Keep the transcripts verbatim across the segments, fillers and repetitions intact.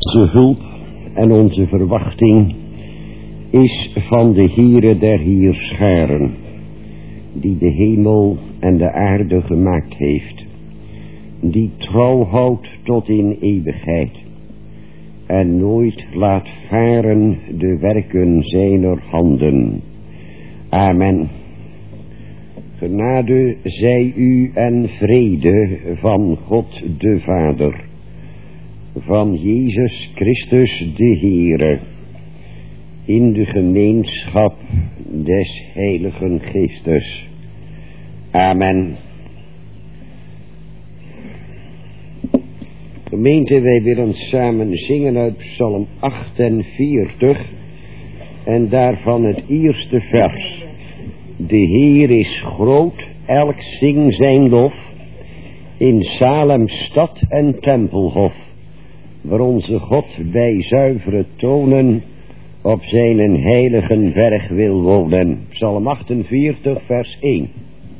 Onze hulp en onze verwachting is van de Heere der Heerscharen, die de hemel en de aarde gemaakt heeft, die trouw houdt tot in eeuwigheid en nooit laat varen de werken zijner handen. Amen. Genade zij u en vrede van God de Vader, van Jezus Christus de Heere, in de gemeenschap des Heiligen Geestes. Amen. Gemeente, wij willen samen zingen uit Psalm achtenveertig en daarvan het eerste vers. De Heer is groot, elk zing zijn lof, in Salem stad en tempelhof, waar onze God bij zuivere tonen op zijn heiligen berg wil wonen. Psalm achtenveertig vers één.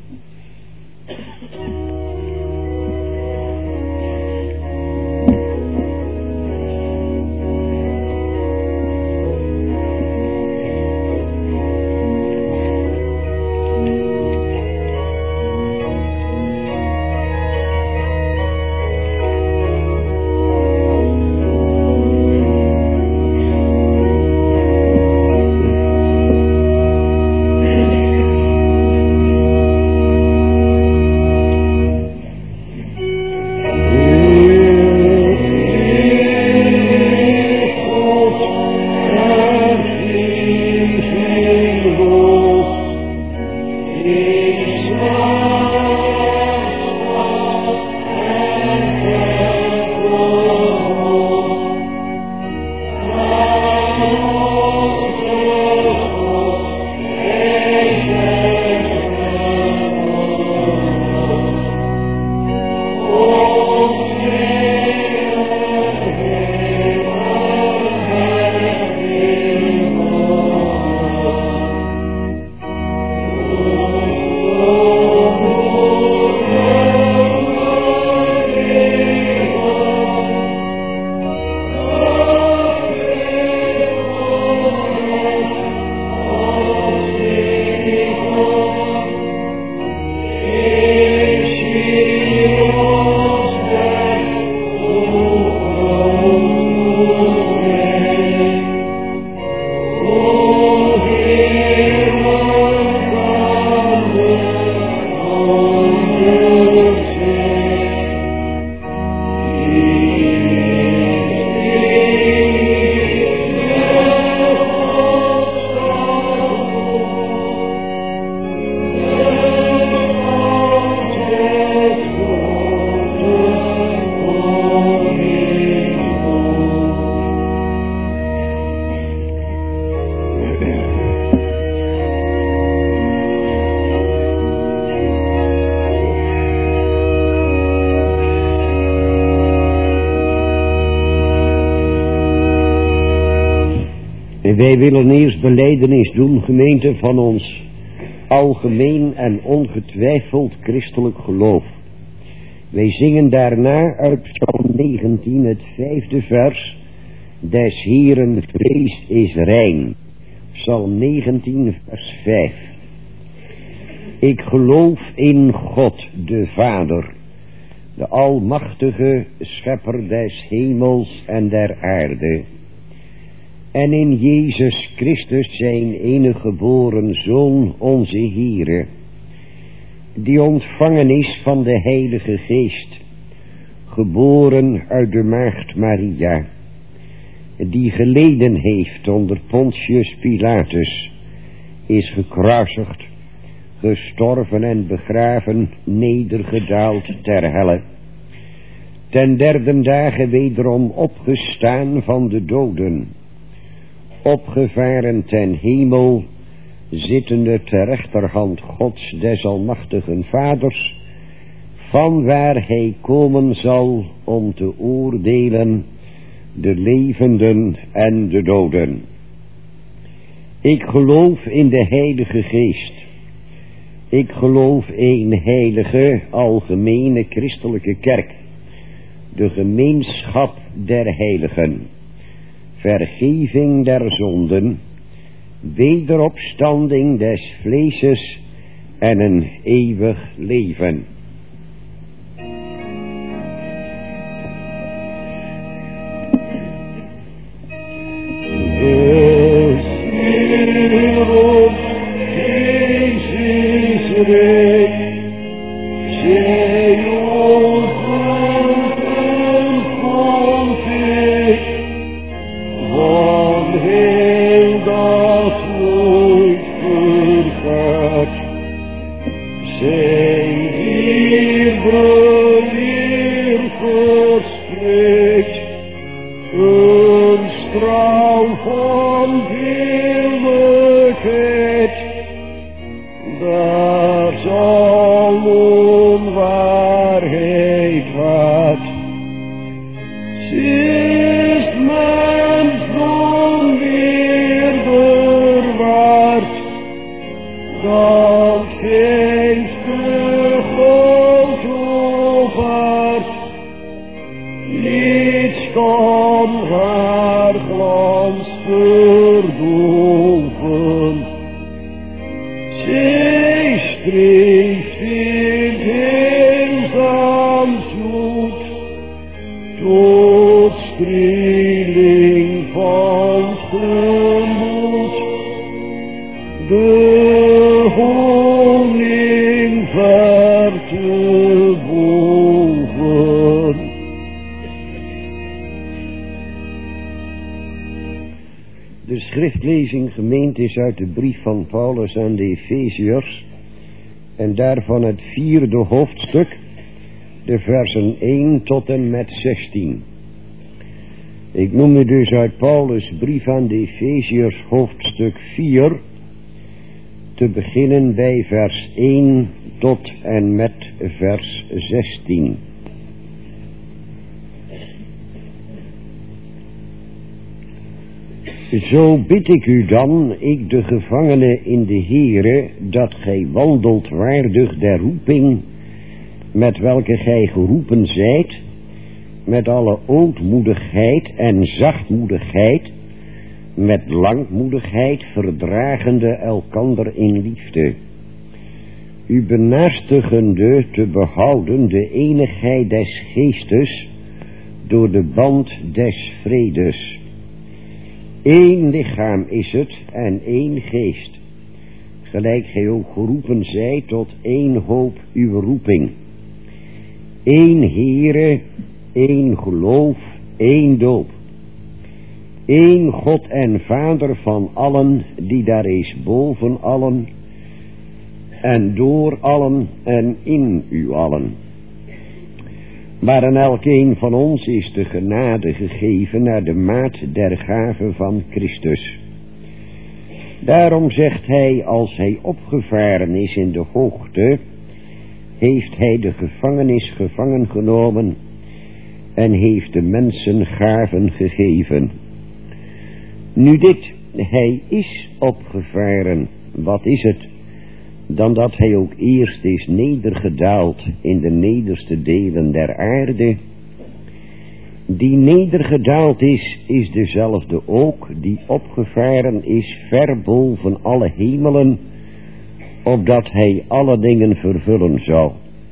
Wij willen eerst belijdenis doen, gemeente, van ons algemeen en ongetwijfeld christelijk geloof. Wij zingen daarna uit Psalm negentien het vijfde vers. Des Heeren vrees is rein. Psalm negentien vers vijf. Ik geloof in God de Vader, de almachtige schepper des hemels en der aarde, en in Jezus Christus zijn enige geboren Zoon, onze Heere, die ontvangen is van de Heilige Geest, geboren uit de maagd Maria, die geleden heeft onder Pontius Pilatus, is gekruisigd, gestorven en begraven, nedergedaald ter helle, ten derde dagen wederom opgestaan van de doden, opgevaren ten hemel, zittende ter rechterhand Gods des almachtigen Vaders, vanwaar hij komen zal om te oordelen de levenden en de doden. Ik geloof in de Heilige Geest. Ik geloof in heilige, algemene christelijke kerk, de gemeenschap der heiligen, vergeving der zonden, wederopstanding des vleeses en een eeuwig leven. De schriftlezing gemeend is uit de brief van Paulus aan de Efeziërs en daarvan het vierde hoofdstuk, de versen één tot en met zestien. Ik noem u dus uit Paulus' brief aan de Efeziërs hoofdstuk vier, te beginnen bij vers één tot en met vers zestien. Zo bid ik u dan, ik de gevangene in de Heere, dat gij wandelt waardig der roeping, met welke gij geroepen zijt, met alle ootmoedigheid en zachtmoedigheid, met langmoedigheid verdragende elkander in liefde, u benaastigende te behouden de eenigheid des geestes door de band des vredes. Eén lichaam is het en één geest, gelijk gij ook geroepen zijt tot één hoop uw roeping. Eén Heere, één geloof, één doop. Eén God en Vader van allen, die daar is boven allen, en door allen en in u allen. Maar aan elkeen van ons is de genade gegeven naar de maat der gave van Christus. Daarom zegt hij, als hij opgevaren is in de hoogte, heeft hij de gevangenis gevangen genomen en heeft de mensen gaven gegeven. Nu dit, hij is opgevaren, wat is het? Dan dat hij ook eerst is nedergedaald in de nederste delen der aarde. Die nedergedaald is, is dezelfde ook die opgevaren is ver boven alle hemelen, opdat hij alle dingen vervullen zou.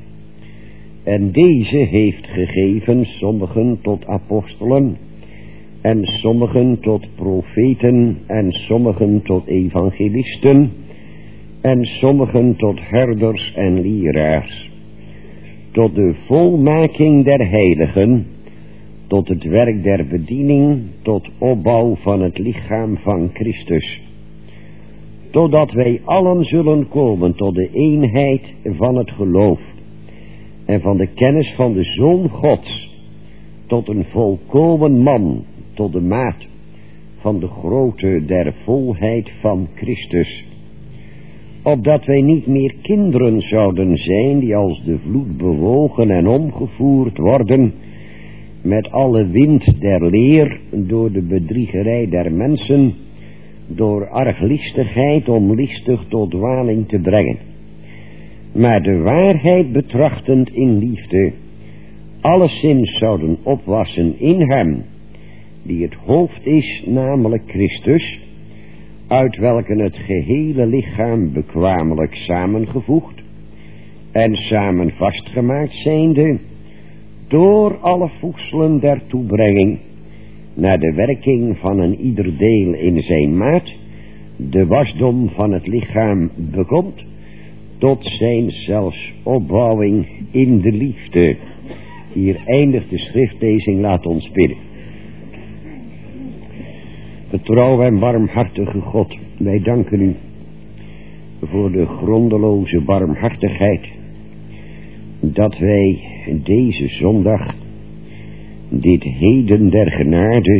En deze heeft gegeven sommigen tot apostelen, en sommigen tot profeten, en sommigen tot evangelisten, en sommigen tot herders en leraars, tot de volmaking der heiligen, tot het werk der bediening, tot opbouw van het lichaam van Christus, totdat wij allen zullen komen tot de eenheid van het geloof en van de kennis van de Zoon Gods, tot een volkomen man, tot de maat van de grootte der volheid van Christus, opdat wij niet meer kinderen zouden zijn die als de vloed bewogen en omgevoerd worden met alle wind der leer, door de bedriegerij der mensen, door arglistigheid om listig tot dwaling te brengen, maar de waarheid betrachtend in liefde, alleszins zouden opwassen in hem, die het hoofd is, namelijk Christus, uit welken het gehele lichaam bekwamelijk samengevoegd en samen vastgemaakt zijnde, door alle voegselen der toebrenging, naar de werking van een ieder deel in zijn maat, de wasdom van het lichaam bekomt, tot zijn zelfs opbouwing in de liefde. Hier eindigt de schriftlezing, laat ons bidden. Getrouw en barmhartige God, wij danken u voor de grondeloze barmhartigheid, dat wij deze zondag, dit heden der genade,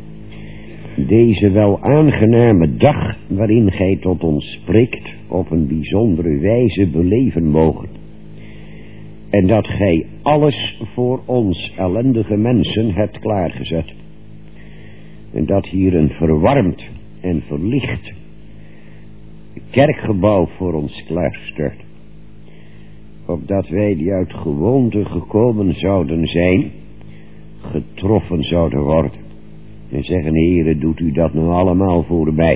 deze wel aangename dag waarin gij tot ons spreekt, op een bijzondere wijze beleven mogen. En dat gij alles voor ons ellendige mensen hebt klaargezet. En dat hier een verwarmd en verlicht kerkgebouw voor ons klaarstelt. Opdat wij die uit gewoonte gekomen zouden zijn, getroffen zouden worden. En zeggen, Heere, doet u dat nou allemaal voorbij.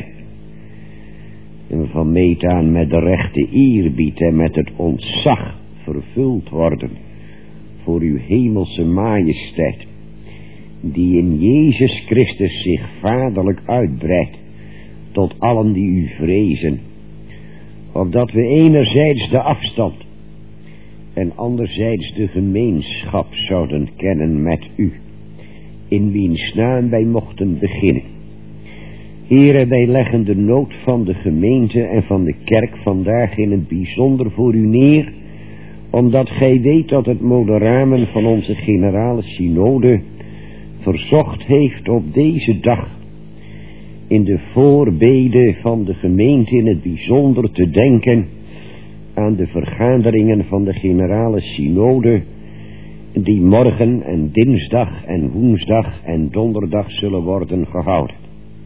En van meet aan met de rechte eerbied en met het ontzag vervuld worden voor uw hemelse majesteit, die in Jezus Christus zich vaderlijk uitbreidt tot allen die u vrezen, opdat we enerzijds de afstand en anderzijds de gemeenschap zouden kennen met u, in wiens naam wij mochten beginnen. Heere, wij leggen de nood van de gemeente en van de kerk vandaag in het bijzonder voor u neer, omdat gij weet dat het moderamen van onze generale synode verzocht heeft op deze dag in de voorbeden van de gemeente in het bijzonder te denken aan de vergaderingen van de generale synode, die morgen en dinsdag en woensdag en donderdag zullen worden gehouden.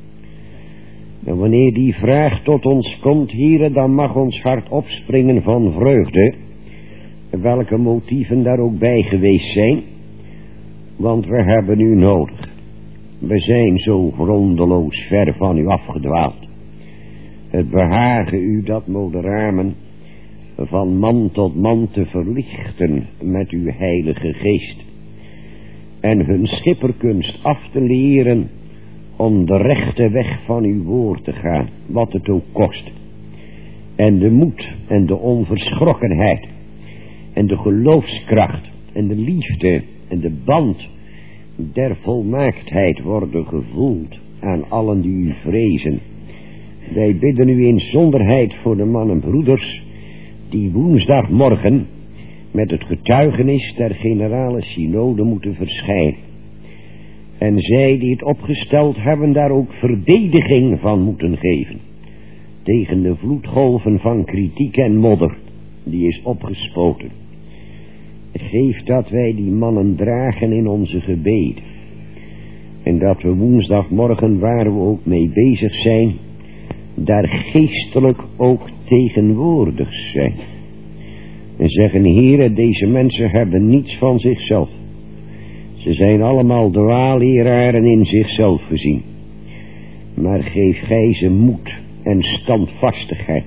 En wanneer die vraag tot ons komt, Heere, dan mag ons hart opspringen van vreugde, welke motieven daar ook bij geweest zijn, want we hebben u nodig. We zijn zo grondeloos ver van u afgedwaald. Het behagen u dat moderamen van man tot man te verlichten met uw heilige geest, en hun schipperkunst af te leren om de rechte weg van uw woord te gaan, wat het ook kost. En de moed en de onverschrokkenheid en de geloofskracht en de liefde en de band der volmaaktheid worden gevoeld aan allen die u vrezen. Wij bidden u in zonderheid voor de mannen broeders die woensdagmorgen met het getuigenis der generale synode moeten verschijnen. En zij die het opgesteld hebben daar ook verdediging van moeten geven tegen de vloedgolven van kritiek en modder die is opgespoten. Geef dat wij die mannen dragen in onze gebeden, en dat we woensdagmorgen, waar we ook mee bezig zijn, daar geestelijk ook tegenwoordig zijn. En zeggen, Heere, deze mensen hebben niets van zichzelf. Ze zijn allemaal dwaalleraren in zichzelf gezien. Maar geef gij ze moed en standvastigheid,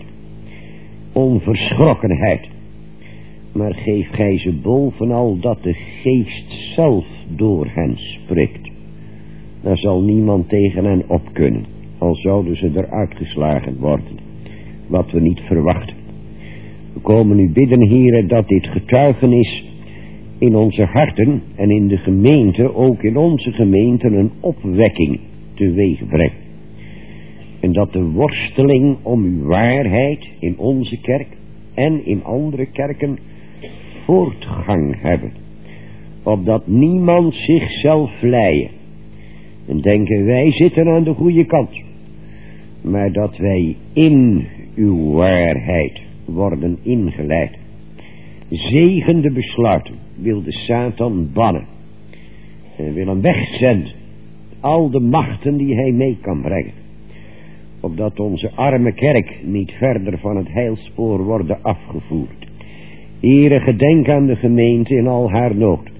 onverschrokkenheid. Maar geef gij ze bovenal dat de geest zelf door hen spreekt. Daar zal niemand tegen hen op kunnen, al zouden ze eruit geslagen worden, wat we niet verwachten. We komen u bidden, Heere, dat dit getuigenis in onze harten en in de gemeente, ook in onze gemeente, een opwekking teweeg brengt. En dat de worsteling om uw waarheid in onze kerk en in andere kerken voortgang hebben, opdat niemand zichzelf vleien en denken wij zitten aan de goede kant, maar dat wij in uw waarheid worden ingeleid. Zegende besluiten wil de Satan bannen en wil hem wegzenden, al de machten die hij mee kan brengen, opdat onze arme kerk niet verder van het heilspoor worden afgevoerd. Heere, gedenk aan de gemeente in al haar nood.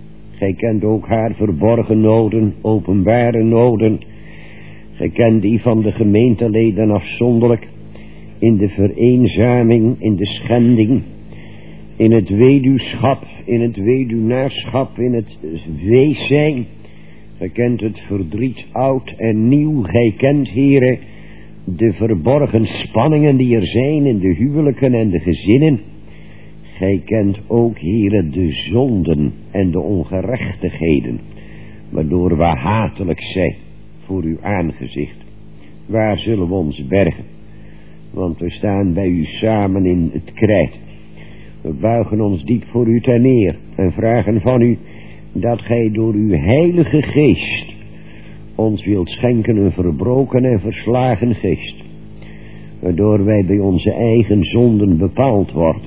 Gij kent ook haar verborgen noden, openbare noden. Gij kent die van de gemeenteleden afzonderlijk, in de vereenzaming, in de schending, in het weduwschap, in het weduwnaarschap, in het wees zijn. Gij kent het verdriet oud en nieuw. Gij kent, Heere, de verborgen spanningen die er zijn in de huwelijken en de gezinnen. Gij kent ook, Heere, de zonden en de ongerechtigheden, waardoor we hatelijk zijn voor uw aangezicht. Waar zullen we ons bergen? Want we staan bij u samen in het krijt. We buigen ons diep voor u ter neer en vragen van u dat gij door uw heilige geest ons wilt schenken een verbroken en verslagen geest, waardoor wij bij onze eigen zonden bepaald worden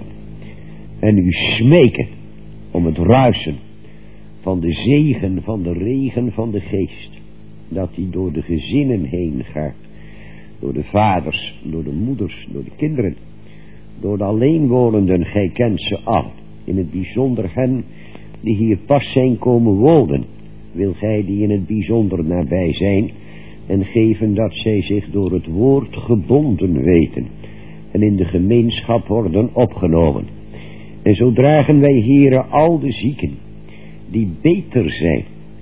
en u smeken om het ruisen van de zegen van de regen van de geest, dat die door de gezinnen heen gaat, door de vaders, door de moeders, door de kinderen, door de alleenwonenden. Gij kent ze al, in het bijzonder hen die hier pas zijn komen wonen, wil gij die in het bijzonder nabij zijn en geven dat zij zich door het woord gebonden weten en in de gemeenschap worden opgenomen. En zo dragen wij, Heere, al de zieken die beter zijn,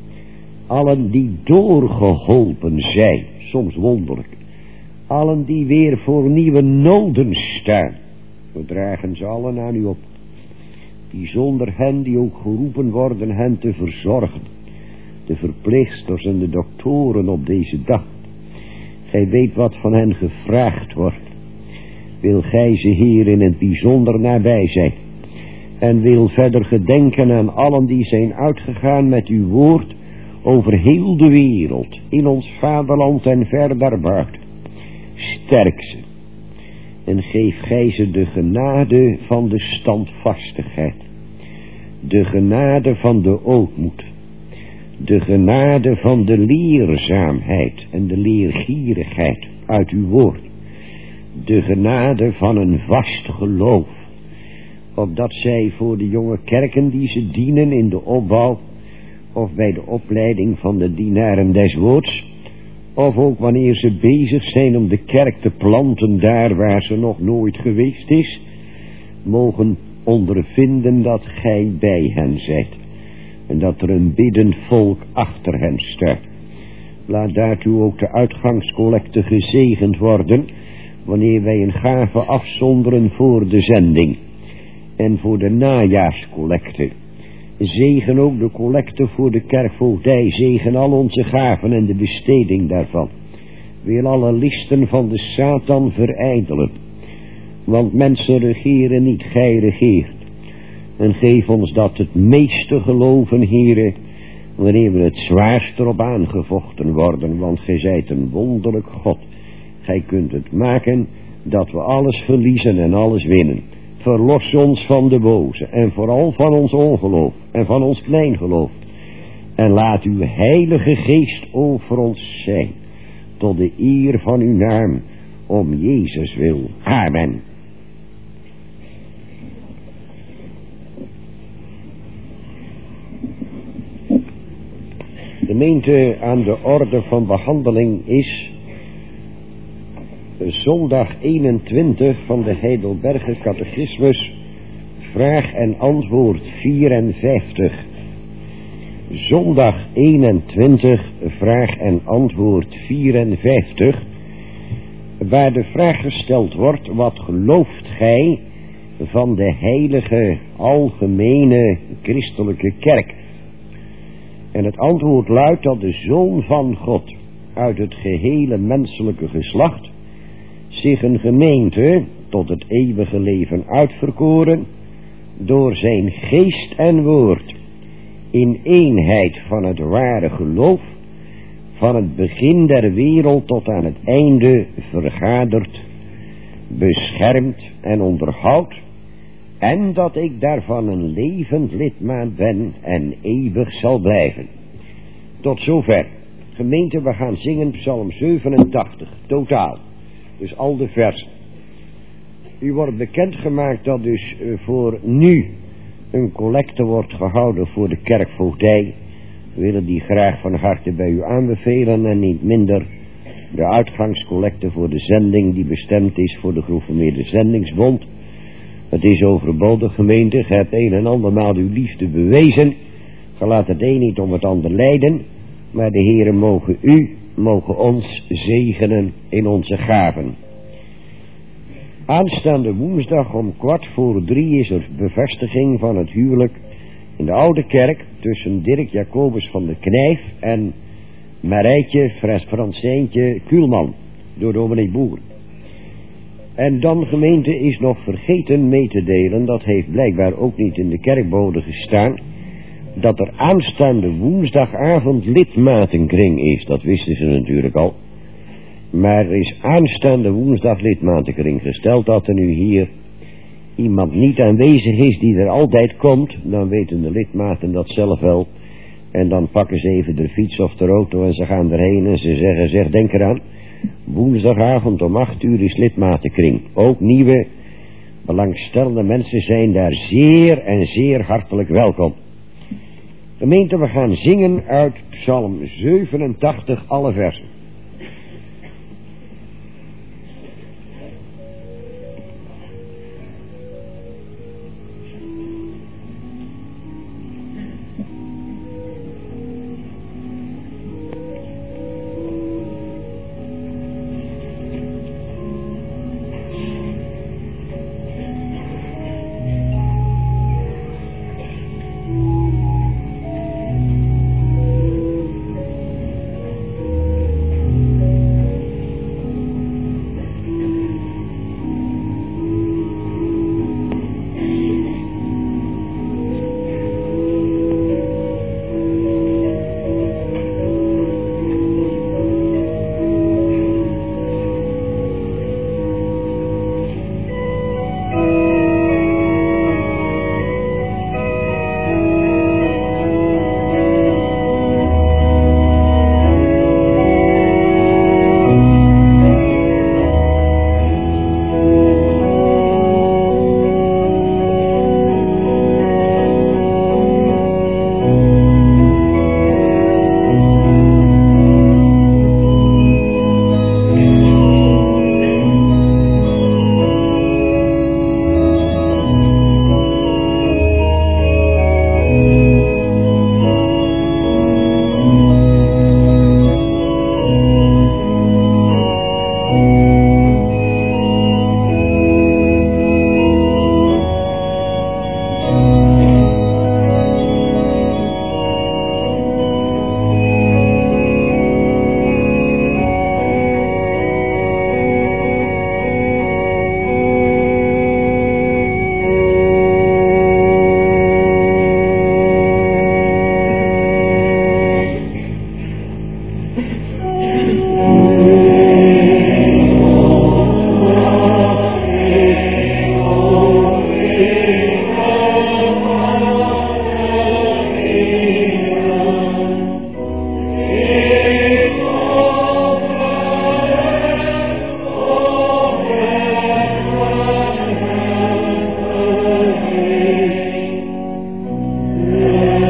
allen die doorgeholpen zijn, soms wonderlijk, allen die weer voor nieuwe noden staan, we dragen ze allen aan u op, bijzonder hen die ook geroepen worden hen te verzorgen, de verpleegsters en de doktoren op deze dag. Gij weet wat van hen gevraagd wordt. Wil gij ze hier in het bijzonder nabij zijn en wil verder gedenken aan allen die zijn uitgegaan met uw woord over heel de wereld, in ons vaderland en ver daarbuiten. Sterk ze en geef gij ze de genade van de standvastigheid, de genade van de ootmoed, de genade van de leerzaamheid en de leergierigheid uit uw woord, de genade van een vast geloof, opdat zij voor de jonge kerken die ze dienen in de opbouw, of bij de opleiding van de dienaren des woords, of ook wanneer ze bezig zijn om de kerk te planten daar waar ze nog nooit geweest is, mogen ondervinden dat gij bij hen zijt en dat er een biddend volk achter hen staat. Laat daartoe ook de uitgangscollecte gezegend worden, wanneer wij een gave afzonderen voor de zending en voor de najaarscollecte. Zegen ook de collecte voor de kerkvoogdij, zegen al onze gaven en de besteding daarvan. Wil alle listen van de Satan verijdelen, want mensen regeren niet, gij regeert. En geef ons dat het meeste geloven, Heere, wanneer we het zwaarst erop aangevochten worden, want gij zijt een wonderlijk God. Gij kunt het maken dat we alles verliezen en alles winnen. Verlos ons van de boze en vooral van ons ongeloof en van ons kleingeloof. En laat uw heilige geest over ons zijn, tot de eer van uw naam, om Jezus wil. Amen. De gemeente, aan de orde van behandeling is zondag eenentwintig van de Heidelberger Catechismus, vraag en antwoord vierenvijftig. Zondag eenentwintig, vraag en antwoord vierenvijftig, waar de vraag gesteld wordt: wat gelooft gij van de heilige algemene christelijke kerk? En het antwoord luidt dat de Zoon van God uit het gehele menselijke geslacht zich een gemeente tot het eeuwige leven uitverkoren door zijn geest en woord in eenheid van het ware geloof van het begin der wereld tot aan het einde vergadert, beschermt en onderhoudt, en dat ik daarvan een levend lidmaat ben en eeuwig zal blijven. Tot zover. Gemeente, we gaan zingen Psalm zevenentachtig, totaal. Dus al de versen. U wordt bekendgemaakt dat dus voor nu Een collecte wordt gehouden voor de kerkvoogdij. We willen die graag van harte bij u aanbevelen en niet minder de uitgangscollecte voor de zending die bestemd is voor de gereformeerde zendingsbond. Het is overbodig, gemeente, ge hebt een en andermaal uw liefde bewezen. Ge laat het een niet om het ander lijden, maar de Heere mogen u, mogen ons zegenen in onze gaven. Aanstaande woensdag om kwart voor drie is er bevestiging van het huwelijk in de Oude Kerk tussen Dirk Jacobus van de Knijf en Marijtje Fransijntje Kuhlman door dominee Boer. En dan, gemeente, is nog vergeten mee te delen, dat heeft blijkbaar ook niet in de kerkbode gestaan, dat er aanstaande woensdagavond lidmatenkring is. Dat wisten ze natuurlijk al. Maar er is aanstaande woensdag lidmatenkring. Gesteld dat er nu hier iemand niet aanwezig is die er altijd komt, dan weten de lidmaten dat zelf wel. En dan pakken ze even de fiets of de auto en ze gaan erheen en ze zeggen, zeg, denk eraan, woensdagavond om acht uur is lidmatenkring. Ook nieuwe belangstellende mensen zijn daar zeer en zeer hartelijk welkom. Gemeente, we gaan zingen uit Psalm zevenentachtig, alle versen.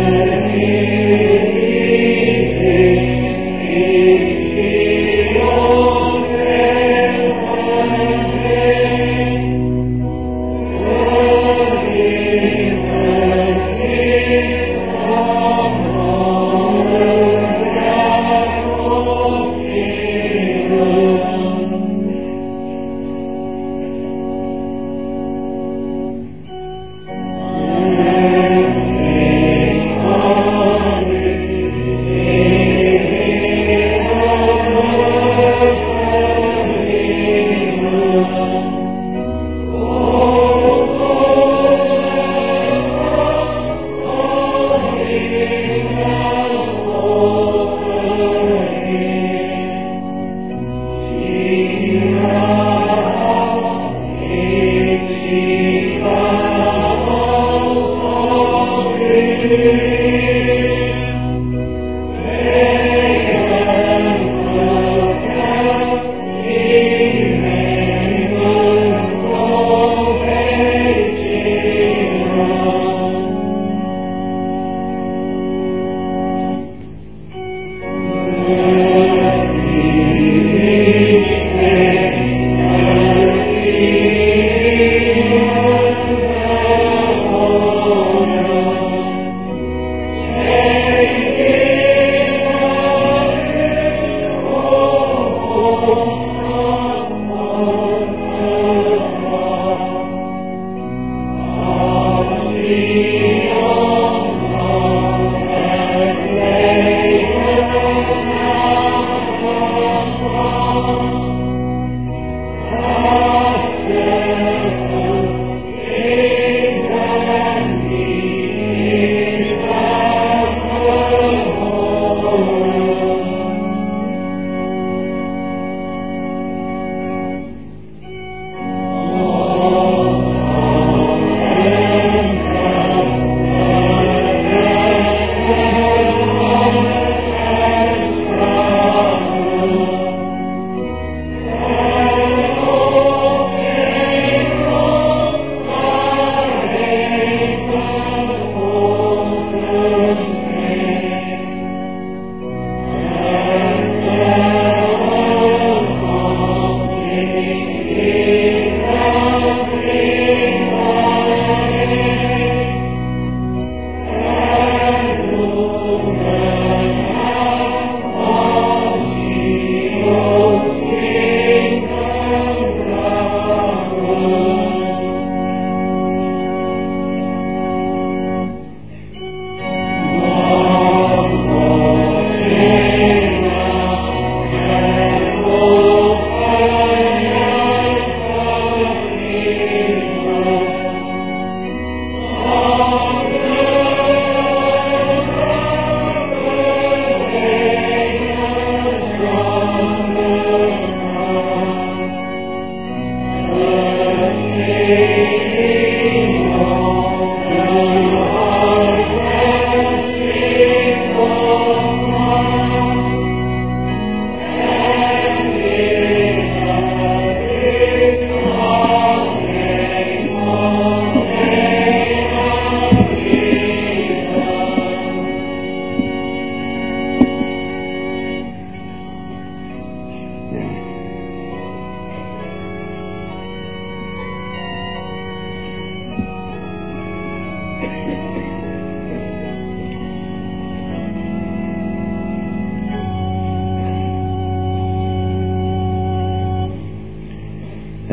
Oh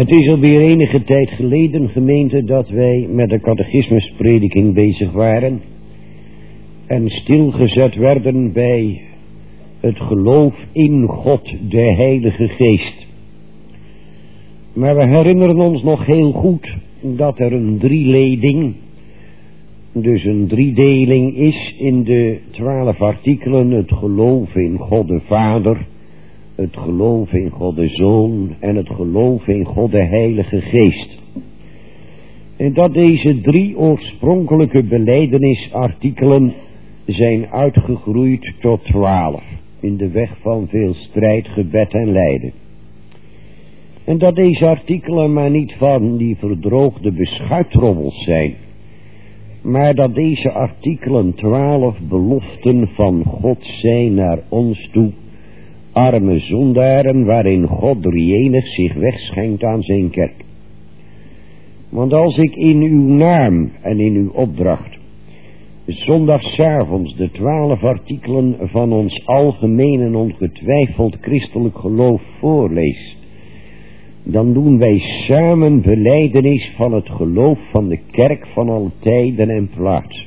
Het is alweer enige tijd geleden, gemeente, dat wij met de catechismusprediking bezig waren en stilgezet werden bij het geloof in God, de Heilige Geest. Maar we herinneren ons nog heel goed dat er een drieleding, dus een driedeling is in de twaalf artikelen: het geloof in God de Vader, het geloof in God de Zoon en het geloof in God de Heilige Geest. En dat deze drie oorspronkelijke belijdenisartikelen zijn uitgegroeid tot twaalf, in de weg van veel strijd, gebed en lijden. En dat deze artikelen maar niet van die verdroogde beschuitrommels zijn, maar dat deze artikelen twaalf beloften van God zijn naar ons toe, arme zondaren, waarin God drieënig zich wegschenkt aan zijn kerk. Want als ik in uw naam en in uw opdracht zondagsavonds de twaalf artikelen van ons algemeen en ongetwijfeld christelijk geloof voorlees, dan doen wij samen belijdenis van het geloof van de kerk van alle tijden en plaats.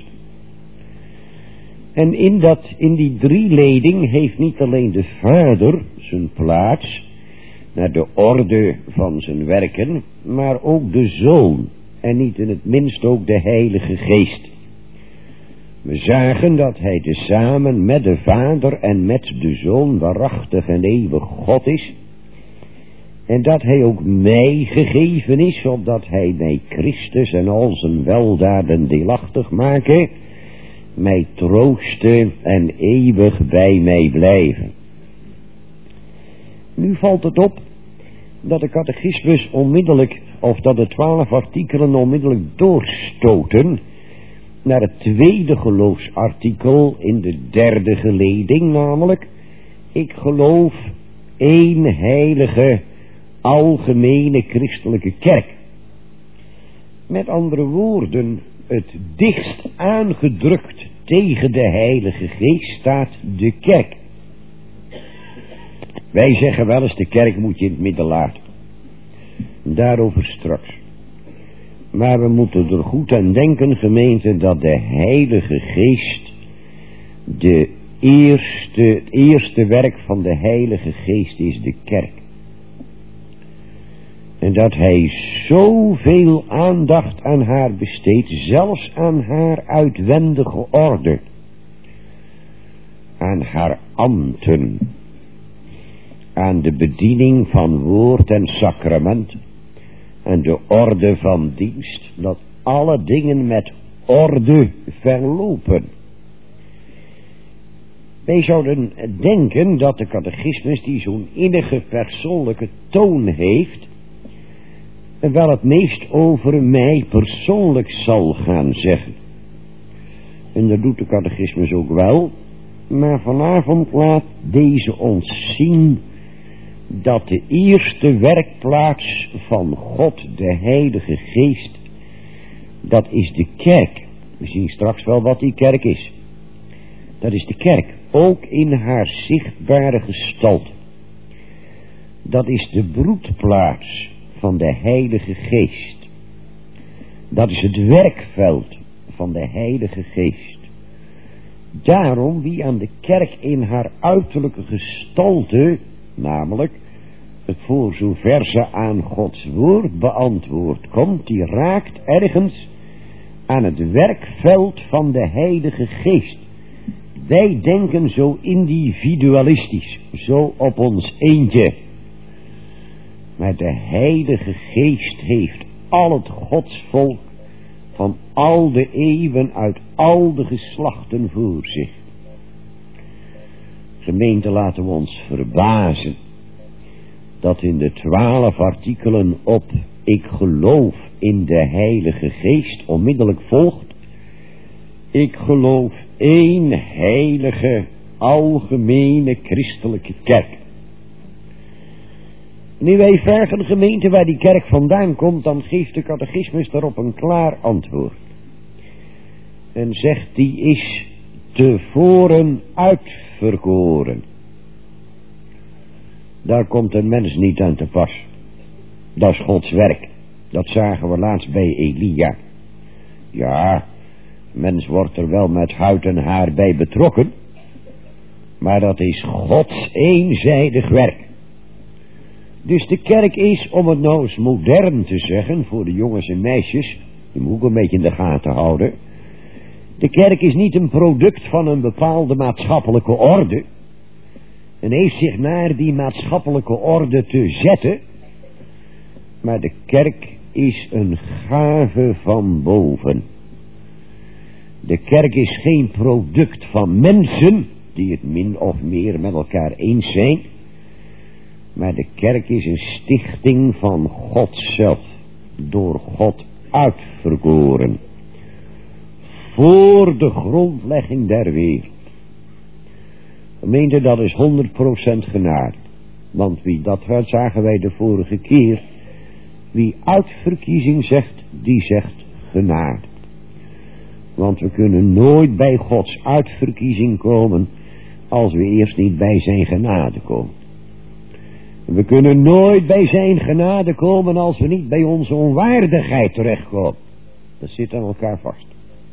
En in, dat, in die drieleding heeft niet alleen de Vader zijn plaats naar de orde van zijn werken, maar ook de Zoon en niet in het minst ook de Heilige Geest. We zagen dat hij tezamen met de Vader en met de Zoon waarachtig en eeuwig God is. En dat hij ook mij gegeven is, opdat hij mij Christus en al zijn weldaden deelachtig maken, mij troosten en eeuwig bij mij blijven. Nu valt het op dat de catechismus onmiddellijk, of dat de twaalf artikelen onmiddellijk doorstoten naar het tweede geloofsartikel in de derde geleding, namelijk: ik geloof één heilige, algemene christelijke kerk. Met andere woorden, het dichtst aangedrukt tegen de Heilige Geest staat de kerk. Wij zeggen wel eens, de kerk moet je in het midden laten. Daarover straks. Maar we moeten er goed aan denken, gemeente, dat de Heilige Geest de eerste, het eerste werk van de Heilige Geest is de kerk. En dat hij zoveel aandacht aan haar besteedt, zelfs aan haar uitwendige orde, aan haar ambten, aan de bediening van woord en sacrament, en de orde van dienst, dat alle dingen met orde verlopen. Wij zouden denken dat de catechismus, die zo'n innige persoonlijke toon heeft, wel het meest over mij persoonlijk zal gaan zeggen. En dat doet de catechismus ook wel, maar vanavond laat deze ons zien dat de eerste werkplaats van God, de Heilige Geest, dat is de kerk. We zien straks wel wat die kerk is. Dat is de kerk, ook in haar zichtbare gestalte. Dat is de broedplaats van de Heilige Geest. Dat is het werkveld van de Heilige Geest. Daarom, wie aan de kerk in haar uiterlijke gestalte, namelijk het voor zover ze aan Gods woord beantwoord komt, die raakt ergens aan het werkveld van de Heilige Geest. Wij denken zo individualistisch, zo op ons eentje. Maar de Heilige Geest heeft al het Godsvolk van al de eeuwen uit al de geslachten voor zich. Gemeente, laten we ons verbazen dat in de twaalf artikelen op ik geloof in de Heilige Geest onmiddellijk volgt: ik geloof één heilige, algemene christelijke kerk. Nu wij vragen, gemeente, waar die kerk vandaan komt, dan geeft de catechismus daarop een klaar antwoord. En zegt, die is tevoren uitverkoren. Daar komt een mens niet aan te pas. Dat is Gods werk. Dat zagen we laatst bij Elia. Ja, mens wordt er wel met huid en haar bij betrokken. Maar dat is Gods eenzijdig werk. Dus de kerk is, om het nou eens modern te zeggen, voor de jongens en meisjes, die moet ook een beetje in de gaten houden. De kerk is niet een product van een bepaalde maatschappelijke orde. En heeft zich naar die maatschappelijke orde te zetten. Maar de kerk is een gave van boven. De kerk is geen product van mensen die het min of meer met elkaar eens zijn. Maar de kerk is een stichting van God zelf. Door God uitverkoren. Voor de grondlegging der wereld. Gemeente, dat is honderd procent genade. Want wie dat zagen wij de vorige keer. Wie uitverkiezing zegt, die zegt genade. Want we kunnen nooit bij Gods uitverkiezing komen als we eerst niet bij zijn genade komen. We kunnen nooit bij zijn genade komen als we niet bij onze onwaardigheid terechtkomen. Dat zit aan elkaar vast.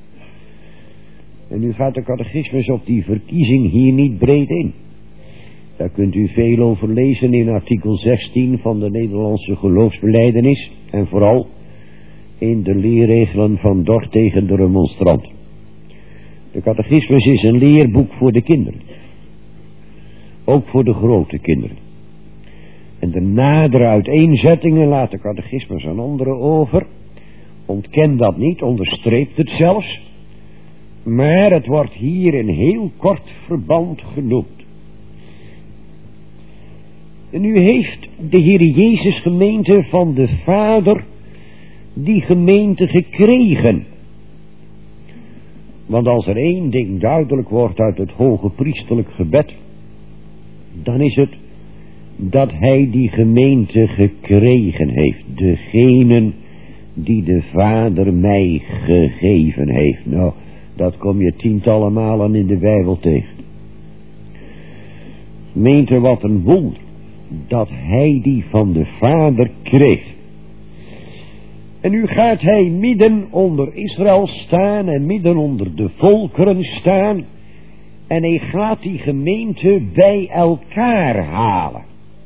En nu gaat de catechismus op die verkiezing hier niet breed in. Daar kunt u veel over lezen in artikel zestien van de Nederlandse geloofsbelijdenis. En vooral in de leerregelen van Dort tegen de remonstrant. De catechismus is een leerboek voor de kinderen. Ook voor de grote kinderen. En de nadere uiteenzettingen laat de catechismus aan anderen over. Ontken dat niet, onderstreept het zelfs. Maar het wordt hier in heel kort verband genoemd. En nu heeft de Heer Jezus gemeente van de Vader die gemeente gekregen. Want als er één ding duidelijk wordt uit het hoge priesterlijk gebed, dan is het dat hij die gemeente gekregen heeft. Degenen die de Vader mij gegeven heeft. Nou, dat kom je tientallen malen in de Bijbel tegen. Gemeente, wat een wonder dat hij die van de Vader kreeg. En nu gaat hij midden onder Israël staan en midden onder de volkeren staan. En hij gaat die gemeente bij elkaar halen.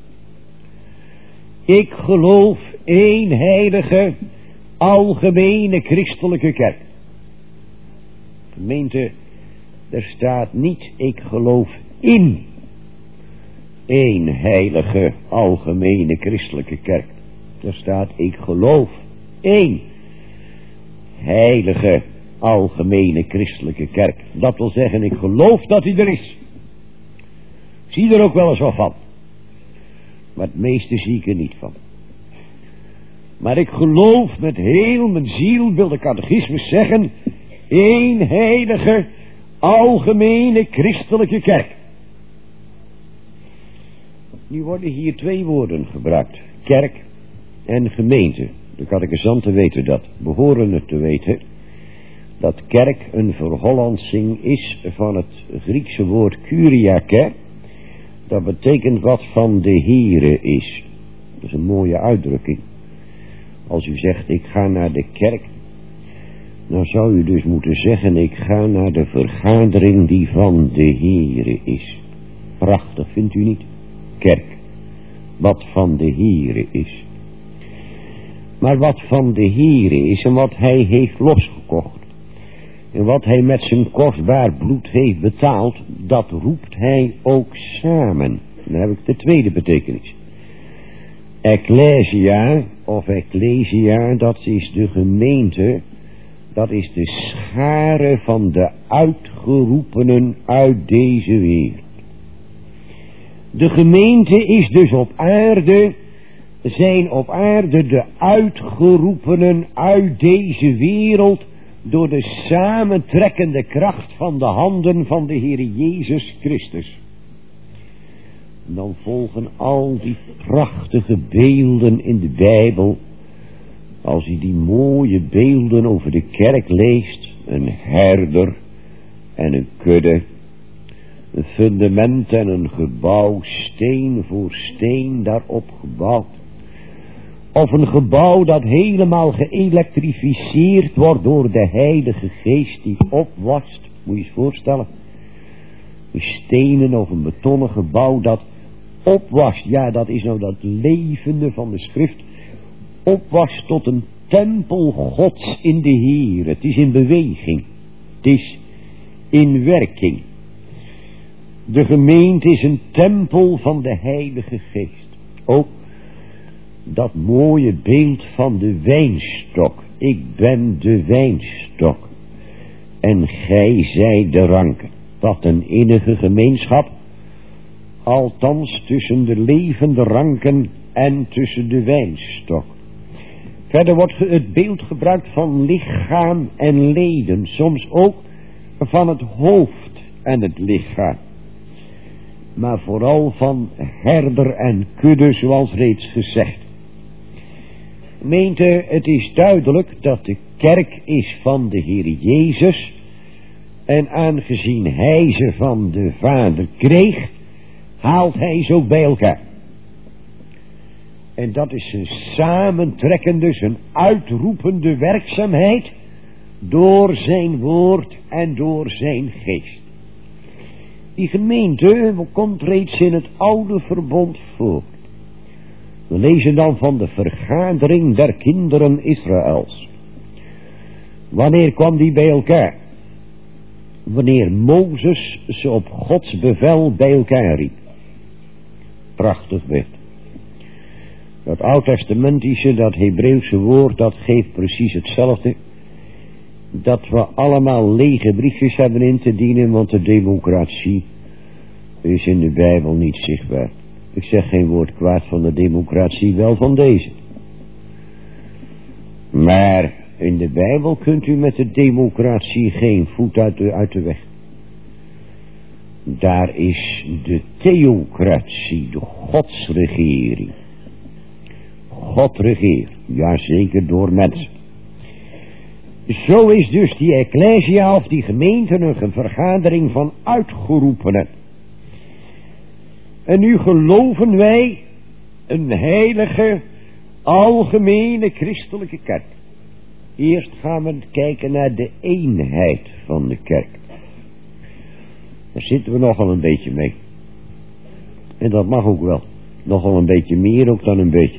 Ik geloof één heilige, algemene christelijke kerk. Gemeente, er staat niet ik geloof in één heilige, algemene christelijke kerk. Er staat ik geloof één heilige, algemene christelijke kerk. Dat wil zeggen, ik geloof dat hij er is. Ik zie er ook wel eens wat van. Maar het meeste zie ik er niet van. Maar ik geloof met heel mijn ziel, wil de catechismus zeggen, één heilige, algemene christelijke kerk. Nu worden hier twee woorden gebruikt. Kerk en gemeente. De catechisanten weten dat, behoren het te weten, dat kerk een verhollandsing is van het Griekse woord kuriake. Dat betekent wat van de Here is. Dat is een mooie uitdrukking. Als u zegt ik ga naar de kerk, dan zou u dus moeten zeggen ik ga naar de vergadering die van de Here is. Prachtig, vindt u niet? Kerk. Wat van de Here is. Maar wat van de Here is en wat hij heeft losgekocht. En wat hij met zijn kostbaar bloed heeft betaald, dat roept hij ook samen. Dan heb ik de tweede betekenis. Ecclesia of ecclesia, dat is de gemeente, dat is de schare van de uitgeroepenen uit deze wereld. De gemeente is dus op aarde, zijn op aarde de uitgeroepenen uit deze wereld door de samentrekkende kracht van de handen van de Heer Jezus Christus. Dan volgen al die prachtige beelden in de Bijbel. Als u die mooie beelden over de kerk leest, een herder en een kudde, een fundament en een gebouw, steen voor steen daarop gebouwd. Of een gebouw dat helemaal geëlektrificeerd wordt door de Heilige Geest die opwast. Moet je je eens voorstellen. Een stenen of een betonnen gebouw dat opwast. Ja, dat is nou dat levende van de schrift. Opwast tot een tempel Gods in de Heer. Het is in beweging. Het is in werking. De gemeente is een tempel van de Heilige Geest. Ook dat mooie beeld van de wijnstok. Ik ben de wijnstok. En gij zijt de ranken. Wat een innige gemeenschap. Althans tussen de levende ranken en tussen de wijnstok. Verder wordt het beeld gebruikt van lichaam en leden. Soms ook van het hoofd en het lichaam. Maar vooral van herder en kudde, zoals reeds gezegd. Gemeente, het is duidelijk dat de kerk is van de Heer Jezus. En aangezien hij ze van de Vader kreeg, haalt hij ze ook bij elkaar. En dat is een samentrekkende, zijn uitroepende werkzaamheid door zijn woord en door zijn geest. Die gemeente komt reeds in het oude verbond voor. We lezen dan van de vergadering der kinderen Israëls. Wanneer kwam die bij elkaar? Wanneer Mozes ze op Gods bevel bij elkaar riep. Prachtig werd. Dat oud-testamentische, dat Hebreeuwse woord, dat geeft precies hetzelfde. Dat we allemaal lege briefjes hebben in te dienen, want de democratie is in de Bijbel niet zichtbaar. Ik zeg geen woord kwaad van de democratie, wel van deze. Maar in de Bijbel kunt u met de democratie geen voet uit de, uit de weg. Daar is de theocratie, de godsregering. God regeert, ja zeker door mensen. Zo is dus die ecclesia of die gemeente een vergadering van uitgeroepenen. En nu geloven wij een heilige, algemene christelijke kerk. Eerst gaan we kijken naar de eenheid van de kerk. Daar zitten we nogal een beetje mee. En dat mag ook wel. Nogal een beetje meer ook dan een beetje.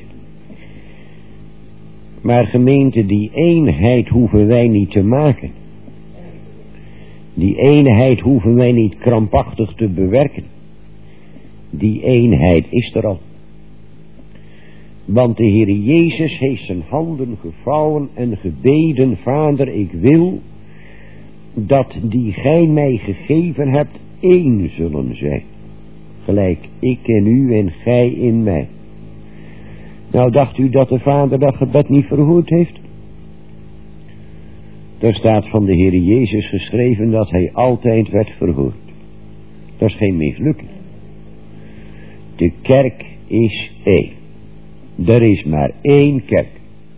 Maar gemeente, die eenheid hoeven wij niet te maken. Die eenheid hoeven wij niet krampachtig te bewerken. Die eenheid is er al. Want de Heer Jezus heeft zijn handen gevouwen en gebeden: Vader, ik wil dat die gij mij gegeven hebt één zullen zijn. Gelijk ik in u en gij in mij. Nou, dacht u dat de Vader dat gebed niet verhoord heeft? Er staat van de Heer Jezus geschreven dat hij altijd werd verhoord. Dat is geen mislukking. De kerk is één. Er is maar één kerk.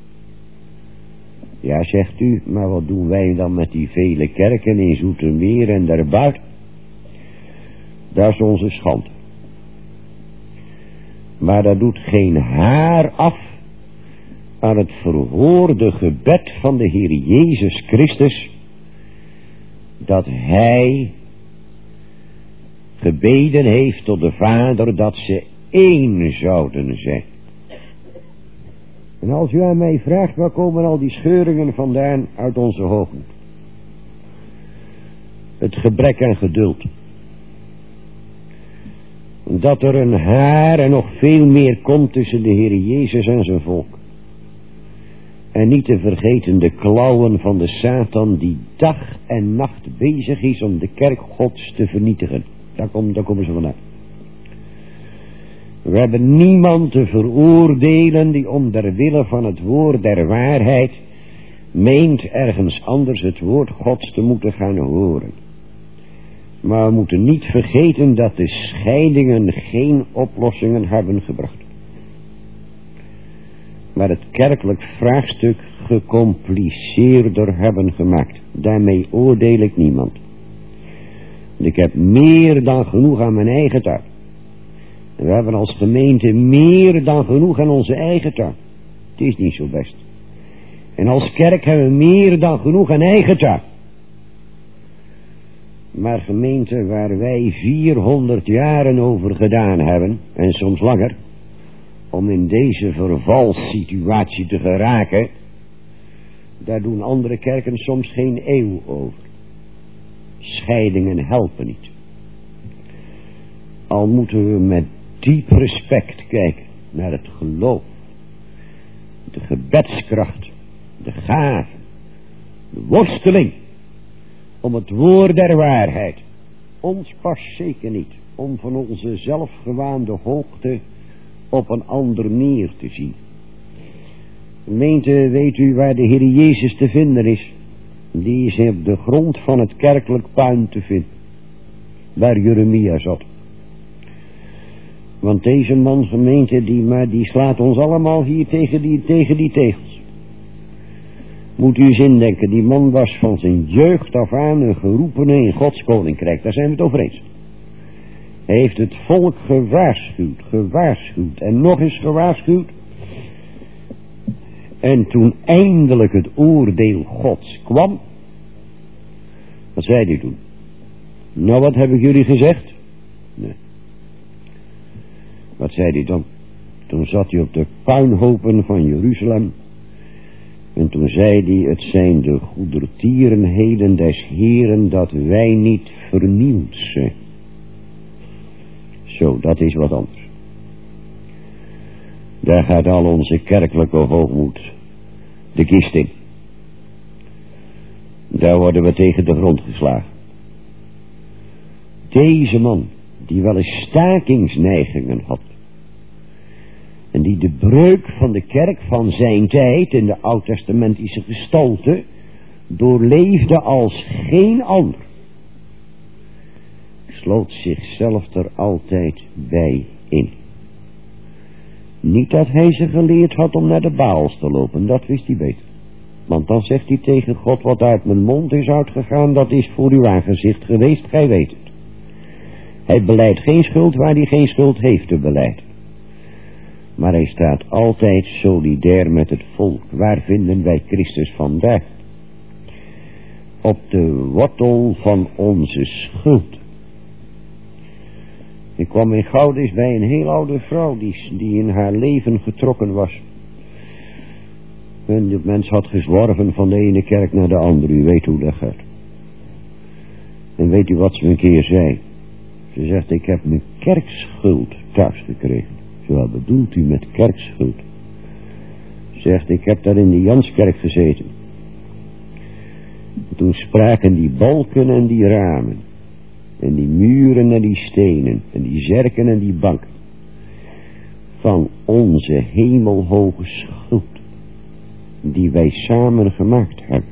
Ja, zegt u, maar wat doen wij dan met die vele kerken in Zoetermeer en daarbuiten? Dat is onze schande. Maar dat doet geen haar af aan het verhoorde gebed van de Heer Jezus Christus, dat hij gebeden heeft tot de Vader dat ze één zouden zijn. En als u aan mij vraagt, waar komen al die scheuringen vandaan uit onze hoofden? Het gebrek aan geduld. Dat er een haar en nog veel meer komt tussen de Heer Jezus en zijn volk. En niet te vergeten de klauwen van de Satan die dag en nacht bezig is om de kerk Gods te vernietigen. Daar, kom, daar komen ze vandaan. We hebben niemand te veroordelen die om der wille van het woord der waarheid meent ergens anders het woord Gods te moeten gaan horen. Maar we moeten niet vergeten dat de scheidingen geen oplossingen hebben gebracht. Maar het kerkelijk vraagstuk gecompliceerder hebben gemaakt. Daarmee oordeel ik niemand. Ik heb meer dan genoeg aan mijn eigen taak. We hebben als gemeente meer dan genoeg aan onze eigen taak. Het is niet zo best. En als kerk hebben we meer dan genoeg aan eigen taak. Maar gemeente, waar wij vierhonderd jaren over gedaan hebben, en soms langer, om in deze vervalssituatie te geraken, daar doen andere kerken soms geen eeuw over. Scheidingen helpen niet. Al moeten we met diep respect kijken naar het geloof, de gebedskracht, de gave, de worsteling om het woord der waarheid. Ons past zeker niet om van onze zelfgewaande hoogte op een ander neer te zien. Gemeente, weet u waar de Heer Jezus te vinden is? Die is op de grond van het kerkelijk puin te vinden, waar Jeremia zat. Want deze man, gemeente, die, maar die slaat ons allemaal hier tegen die, tegen die tegels. Moet u eens indenken, die man was van zijn jeugd af aan een geroepene in Gods koninkrijk. Daar zijn we het over eens. Hij heeft het volk gewaarschuwd, gewaarschuwd en nog eens gewaarschuwd. En toen eindelijk het oordeel Gods kwam, wat zei hij toen? Nou, wat heb ik jullie gezegd? Nee. Wat zei hij dan? Toen zat hij op de puinhopen van Jeruzalem. En toen zei hij, het zijn de goedertierenheden des Heeren dat wij niet vernieuwd zijn. Zo, dat is wat anders. Daar gaat al onze kerkelijke hoogmoed de kist in. Daar worden we tegen de grond geslagen. Deze man, die wel eens stakingsneigingen had, en die de breuk van de kerk van zijn tijd in de oud-testamentische gestalte doorleefde als geen ander, sloot zichzelf er altijd bij in. Niet dat hij ze geleerd had om naar de Baals te lopen, dat wist hij beter. Want dan zegt hij tegen God, wat uit mijn mond is uitgegaan, dat is voor uw aangezicht geweest, gij weet het. Hij belijdt geen schuld waar hij geen schuld heeft te belijden. Maar hij staat altijd solidair met het volk. Waar vinden wij Christus vandaag? Op de wortel van onze schuld. Ik kwam in Gouda bij een heel oude vrouw die, die in haar leven getrokken was. En die mens had gezworven van de ene kerk naar de andere. U weet hoe dat gaat. En weet u wat ze een keer zei? Ze zegt, ik heb mijn kerkschuld thuis gekregen. Wat bedoelt u met kerkschuld? Zegt, ik heb daar in de Janskerk gezeten. Toen spraken die balken en die ramen, en die muren en die stenen, en die zerken en die banken, van onze hemelhoge schuld, die wij samen gemaakt hebben.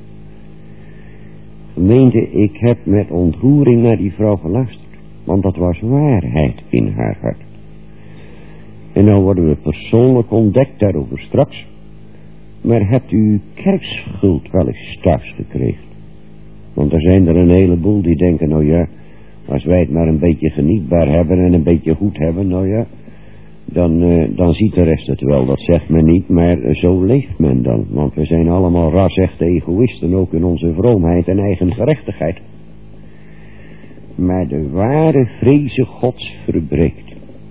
Gemeente, ik heb met ontroering naar die vrouw geluisterd, want dat was waarheid in haar hart. En nou worden we persoonlijk ontdekt daarover straks. Maar hebt u uw kerkschuld wel eens thuis gekregen? Want er zijn er een heleboel die denken, nou ja, als wij het maar een beetje genietbaar hebben en een beetje goed hebben, nou ja, dan, uh, dan ziet de rest het wel. Dat zegt men niet, maar uh, zo leeft men dan. Want we zijn allemaal ras-echte egoïsten, ook in onze vroomheid en eigen gerechtigheid. Maar de ware vreze Gods verbreekt.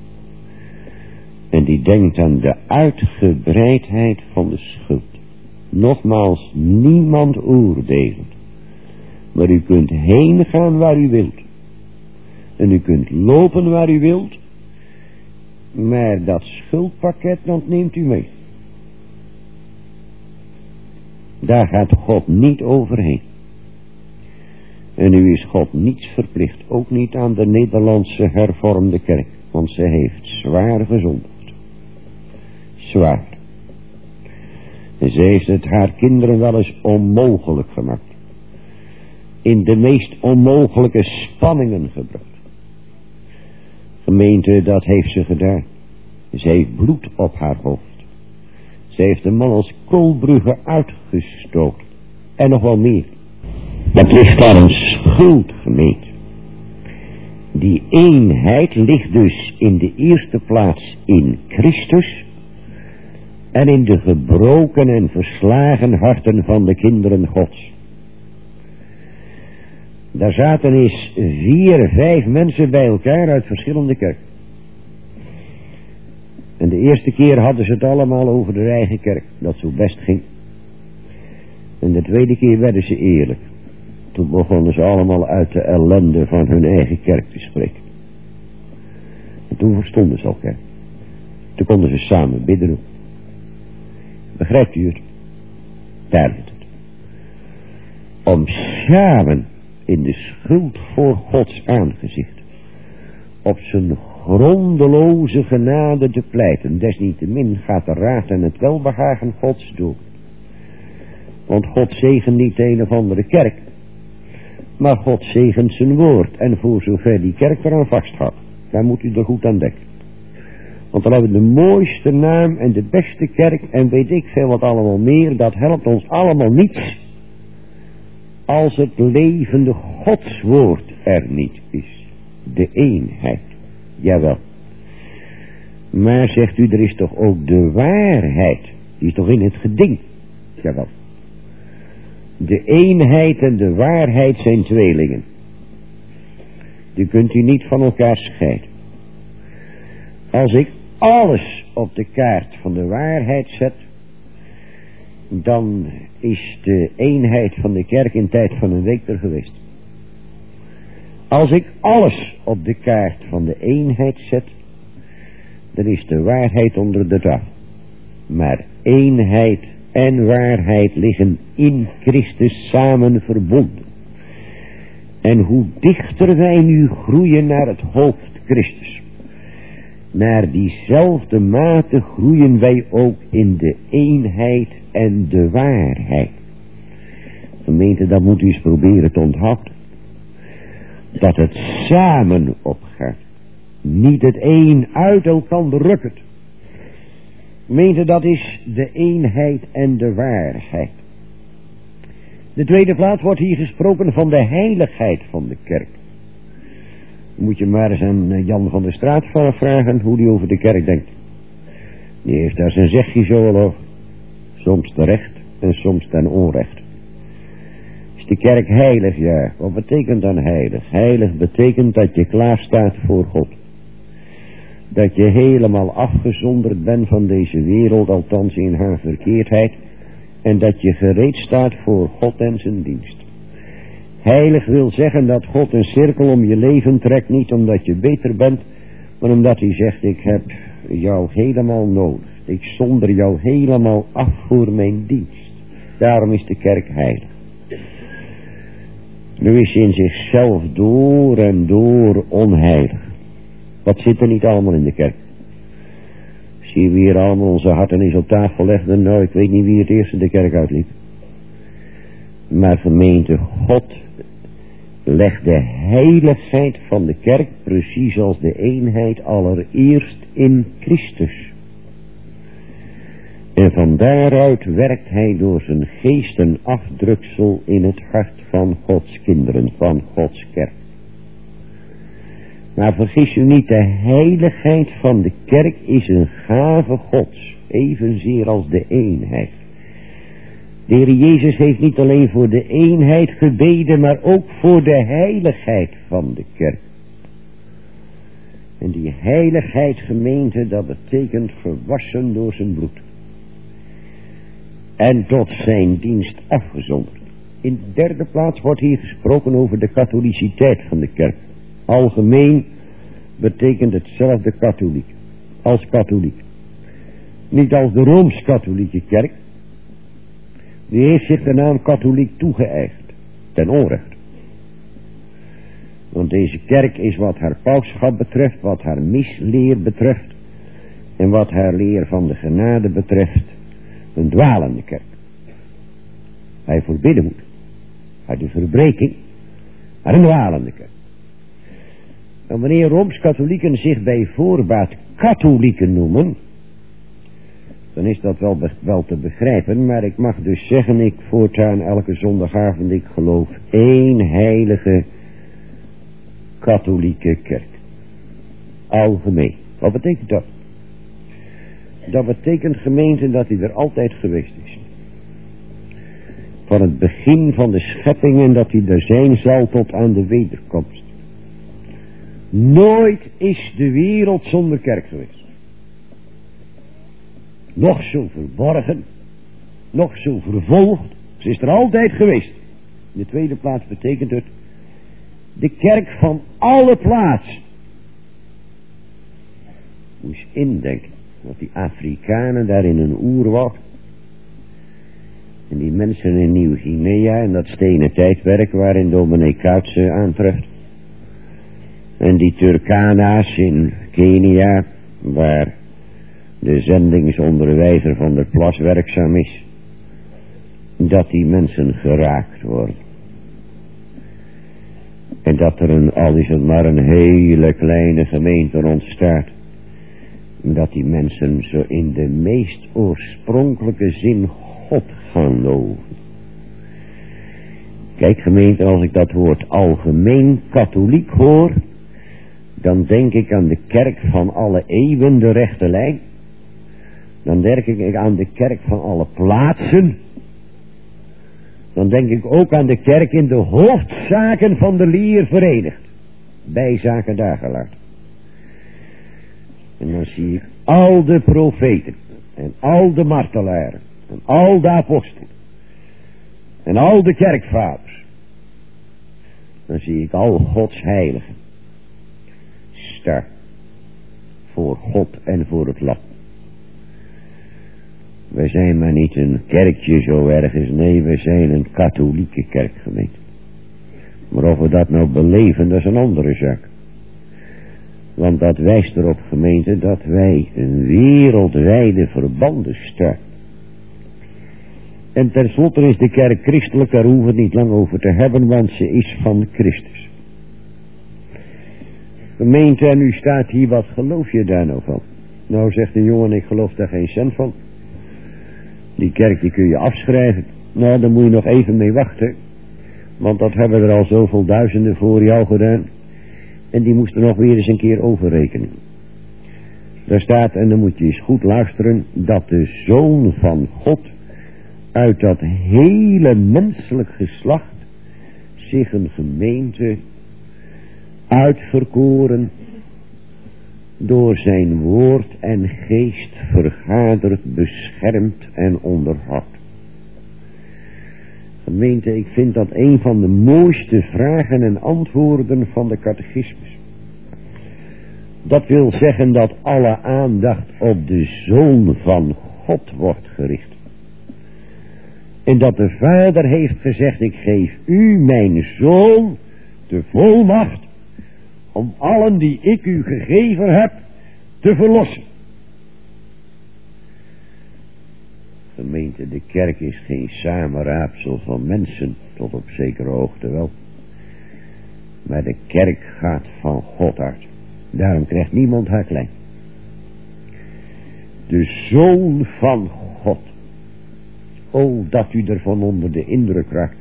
En die denkt aan de uitgebreidheid van de schuld. Nogmaals, niemand oordelen. Maar u kunt heen gaan waar u wilt. En u kunt lopen waar u wilt. Maar dat schuldpakket, dat neemt u mee. Daar gaat God niet overheen. En u is God niets verplicht. Ook niet aan de Nederlandse hervormde kerk. Want ze heeft zwaar gezondigd. Zwaar. En ze heeft het haar kinderen wel eens onmogelijk gemaakt. In de meest onmogelijke spanningen gebracht. Gemeente, dat heeft ze gedaan. Ze heeft bloed op haar hoofd. Ze heeft de man als koolbruggen uitgestoten. En nog wel meer. Dat ligt aan een schuld, gemeente. Die eenheid ligt dus in de eerste plaats in Christus. en in de gebroken en verslagen harten van de kinderen Gods. Daar zaten eens vier, vijf mensen bij elkaar uit verschillende kerken. En de eerste keer hadden ze het allemaal over de eigen kerk, dat zo best ging. En de tweede keer werden ze eerlijk. Toen begonnen ze allemaal uit de ellende van hun eigen kerk te spreken. En toen verstonden ze elkaar. Toen konden ze samen bidden. Begrijpt u het? Daar zit het. Om samen in de schuld voor Gods aangezicht op zijn grondeloze genade te pleiten. Desniettemin gaat de raad en het welbehagen Gods door. Want God zegent niet de een of andere kerk, maar God zegent zijn woord. En voor zover die kerk eraan vasthoudt, daar moet u er goed aan denken. Want dan hebben we de mooiste naam en de beste kerk en weet ik veel wat allemaal meer. Dat helpt ons allemaal niets als het levende Godswoord er niet is. De eenheid. Jawel. Maar zegt u, er is toch ook de waarheid. Die is toch in het geding. Jawel. De eenheid en de waarheid zijn tweelingen. Die kunt u niet van elkaar scheiden. Als ik alles op de kaart van de waarheid zet, dan is de eenheid van de kerk in tijd van een week er geweest. Als ik alles op de kaart van de eenheid zet, dan is de waarheid onder de tafel. Maar eenheid en waarheid liggen in Christus samen verbonden. En hoe dichter wij nu groeien naar het hoofd Christus, naar diezelfde mate groeien wij ook in de eenheid en de waarheid. Gemeente, dat moet u eens proberen te onthouden. Dat het samen opgaat. Niet het een uit elkander rukkert. Gemeente, dat is de eenheid en de waarheid. De tweede plaats wordt hier gesproken van de heiligheid van de kerk. Moet je maar eens aan Jan van der Straat vragen hoe die over de kerk denkt. Die heeft daar zijn zegje zo al over. Soms terecht en soms ten onrecht. Is de kerk heilig? Ja. Wat betekent dan heilig? Heilig betekent dat je klaar staat voor God. Dat je helemaal afgezonderd bent van deze wereld, althans in haar verkeerdheid. En dat je gereed staat voor God en zijn dienst. Heilig wil zeggen dat God een cirkel om je leven trekt, niet omdat je beter bent, maar omdat hij zegt, ik heb jou helemaal nodig. Ik zonder jou helemaal af voor mijn dienst. Daarom is de kerk heilig. Nu is hij in zichzelf door en door onheilig. Wat zit er niet allemaal in de kerk? Zie we hier allemaal onze harten eens op tafel legden. Nou, ik weet niet wie het eerste de kerk uitliep. Maar gemeente, God legt de heiligheid van de kerk precies als de eenheid allereerst in Christus. En van daaruit werkt hij door zijn geest een afdruksel in het hart van Gods kinderen, van Gods kerk. Maar vergis u niet, de heiligheid van de kerk is een gave Gods, evenzeer als de eenheid. De Heer Jezus heeft niet alleen voor de eenheid gebeden, maar ook voor de heiligheid van de kerk. En die heiligheid, gemeente, dat betekent gewassen door zijn bloed. En tot zijn dienst afgezonderd. In de derde plaats wordt hier gesproken over de katholiciteit van de kerk. Algemeen betekent hetzelfde katholiek. Als katholiek. Niet als de Rooms-katholieke kerk. Die heeft zich de naam katholiek toegeëigend. Ten onrecht. Want deze kerk is wat haar pausschap betreft, wat haar misleer betreft en wat haar leer van de genade betreft, een dwalende kerk. Hij voorbidden moet. Uit de verbreking, maar een dwalende kerk. En wanneer Rooms-katholieken zich bij voorbaat katholieken noemen, dan is dat wel, be- wel te begrijpen, maar ik mag dus zeggen, ik voortaan elke zondagavond, ik geloof één heilige katholieke kerk. Algemeen. Wat betekent dat? Dat betekent, gemeente, dat hij er altijd geweest is. Van het begin van de schepping en dat hij er zijn zal tot aan de wederkomst. Nooit is de wereld zonder kerk geweest. Nog zo verborgen, nog zo vervolgd, ze is er altijd geweest. In de tweede plaats betekent het de kerk van alle plaatsen. Moest indenken dat die Afrikanen daar in een oerwoud en die mensen in Nieuw-Guinea en dat stenen tijdperk waarin dominee Kuitse aantreft. En die Turkana's in Kenia, waar de zendingsonderwijzer van der Plas werkzaam is. Dat die mensen geraakt worden. En dat er een, al is het maar een hele kleine gemeente ontstaat. Dat die mensen zo in de meest oorspronkelijke zin God gaan loven. Kijk gemeente, als ik dat woord algemeen katholiek hoor, dan denk ik aan de kerk van alle eeuwen, de rechte lijn. Dan denk ik aan de kerk van alle plaatsen. Dan denk ik ook aan de kerk in de hoofdzaken van de leer verenigd. Bijzaken daar gelaten. En dan zie ik al de profeten. En al de martelaren. En al de apostelen. En al de kerkvaders. Dan zie ik al Gods heiligen. Star. Voor God en voor het land. Wij zijn maar niet een kerkje zo ergens. Nee, wij zijn een katholieke kerkgemeente. Maar of we dat nou beleven, dat is een andere zaak. Want dat wijst erop, gemeente, dat wij een wereldwijde verbanden staan. En tenslotte is de kerk christelijk, daar hoeven we het niet lang over te hebben, want ze is van Christus. Gemeente, en u staat hier, wat geloof je daar nou van? Nou, zegt een jongen, ik geloof daar geen cent van. Die kerk die kun je afschrijven. Nou, daar moet je nog even mee wachten. Want dat hebben er al zoveel duizenden voor jou gedaan. En die moesten nog weer eens een keer overrekenen. Daar staat, en dan moet je eens goed luisteren, dat de Zoon van God uit dat hele menselijk geslacht zich een gemeente uitverkoren, door zijn woord en geest vergaderd, beschermd en onderhoud. Gemeente, ik vind dat een van de mooiste vragen en antwoorden van de catechismus. Dat wil zeggen dat alle aandacht op de Zoon van God wordt gericht. En dat de Vader heeft gezegd, ik geef u mijn Zoon de volmacht om allen die ik u gegeven heb te verlossen. Gemeente, de kerk is geen samenraapsel van mensen, tot op zekere hoogte wel. Maar de kerk gaat van God uit. Daarom krijgt niemand haar klein. De Zoon van God. O, dat u ervan onder de indruk raakt.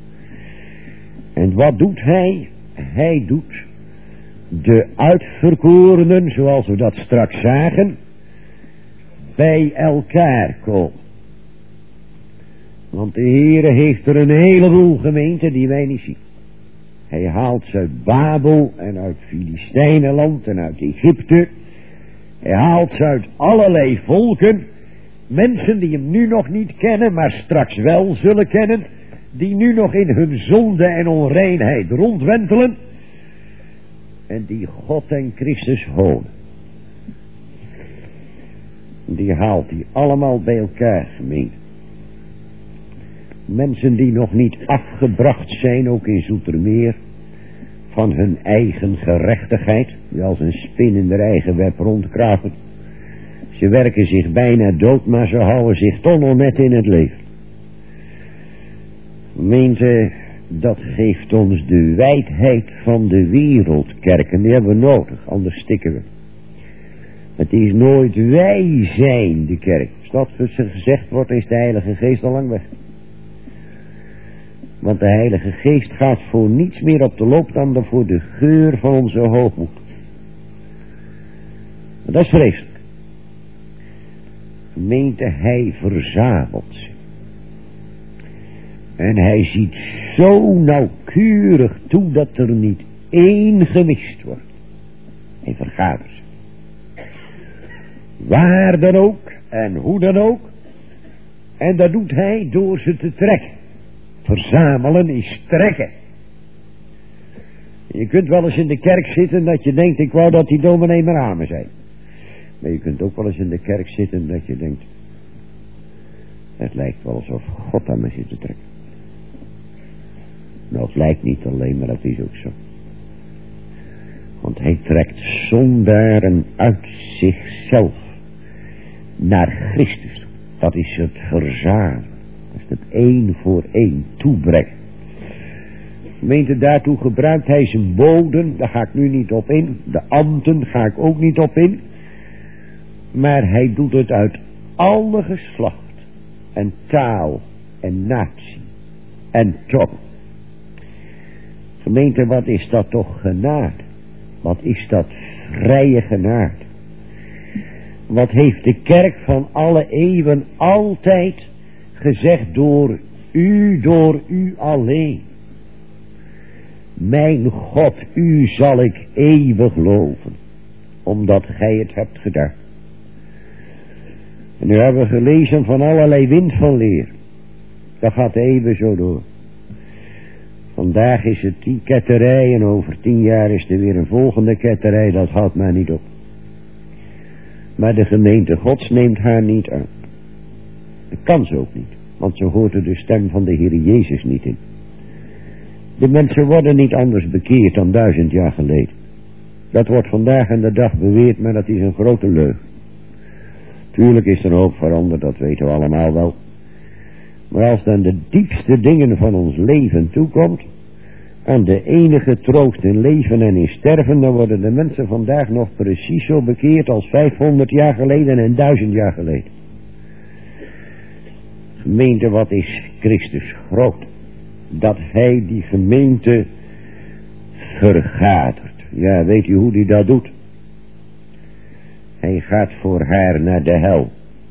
En wat doet hij? Hij doet de uitverkorenen, zoals we dat straks zagen, bij elkaar komen. Want de Heere heeft er een heleboel gemeenten die wij niet zien. Hij haalt ze uit Babel en uit Filistijnenland en uit Egypte. Hij haalt ze uit allerlei volken. Mensen die hem nu nog niet kennen, maar straks wel zullen kennen. Die nu nog in hun zonde en onreinheid rondwentelen. En die God en Christus honen. Die haalt hij allemaal bij elkaar, gemeente. Mensen die nog niet afgebracht zijn, ook in Zoetermeer, van hun eigen gerechtigheid, die als een spin in de eigen web rondkraven. Ze werken zich bijna dood, maar ze houden zich toch nog net in het leven. Gemeente, dat geeft ons de wijdheid van de wereldkerken. Die hebben we nodig, anders stikken we. Het is nooit wij zijn de kerk. Als dat gezegd wordt, is de Heilige Geest al lang weg. Want de Heilige Geest gaat voor niets meer op de loop dan voor de geur van onze hoogmoed. Dat is vreselijk. Gemeente, hij verzamelt ze. En hij ziet zo nauwkeurig toe dat er niet één gemist wordt. Hij vergadert ze. Waar dan ook en hoe dan ook. En dat doet hij door ze te trekken. Verzamelen is trekken. Je kunt wel eens in de kerk zitten dat je denkt, ik wou dat die dominee maar aan me zei. Maar je kunt ook wel eens in de kerk zitten dat je denkt, het lijkt wel alsof God aan me zit te trekken. Nou, het lijkt niet alleen, maar dat is ook zo. Want hij trekt zondaren uit zichzelf naar Christus toe. Dat is het verzamelen. Dat is het één voor één toebrengen. Gemeente, daartoe gebruikt hij zijn boden. Daar ga ik nu niet op in. De ambten ga ik ook niet op in. Maar hij doet het uit alle geslacht en taal en natie en tong. Gemeente, wat is dat toch genade? Wat is dat vrije genade? Wat heeft de kerk van alle eeuwen altijd gezegd, door u, door u alleen. Mijn God, u zal ik eeuwig loven, omdat gij het hebt gedaan. En nu hebben we gelezen van allerlei wind van leer. Dat gaat even zo door. Vandaag is het die ketterij en over tien jaar is er weer een volgende ketterij. Dat houdt maar niet op. Maar de gemeente Gods neemt haar niet aan. Dat kan ze ook niet. Want ze hoort er de stem van de Heer Jezus niet in. De mensen worden niet anders bekeerd dan duizend jaar geleden. Dat wordt vandaag aan de dag beweerd, maar dat is een grote leugen. Tuurlijk is er een hoop veranderd, dat weten we allemaal wel. Maar als dan de diepste dingen van ons leven toekomt, aan de enige troost in leven en in sterven, dan worden de mensen vandaag nog precies zo bekeerd als vijfhonderd jaar geleden en duizend jaar geleden. Gemeente, wat is Christus groot? Dat hij die gemeente vergadert. Ja, weet u hoe hij dat doet? Hij gaat voor haar naar de hel.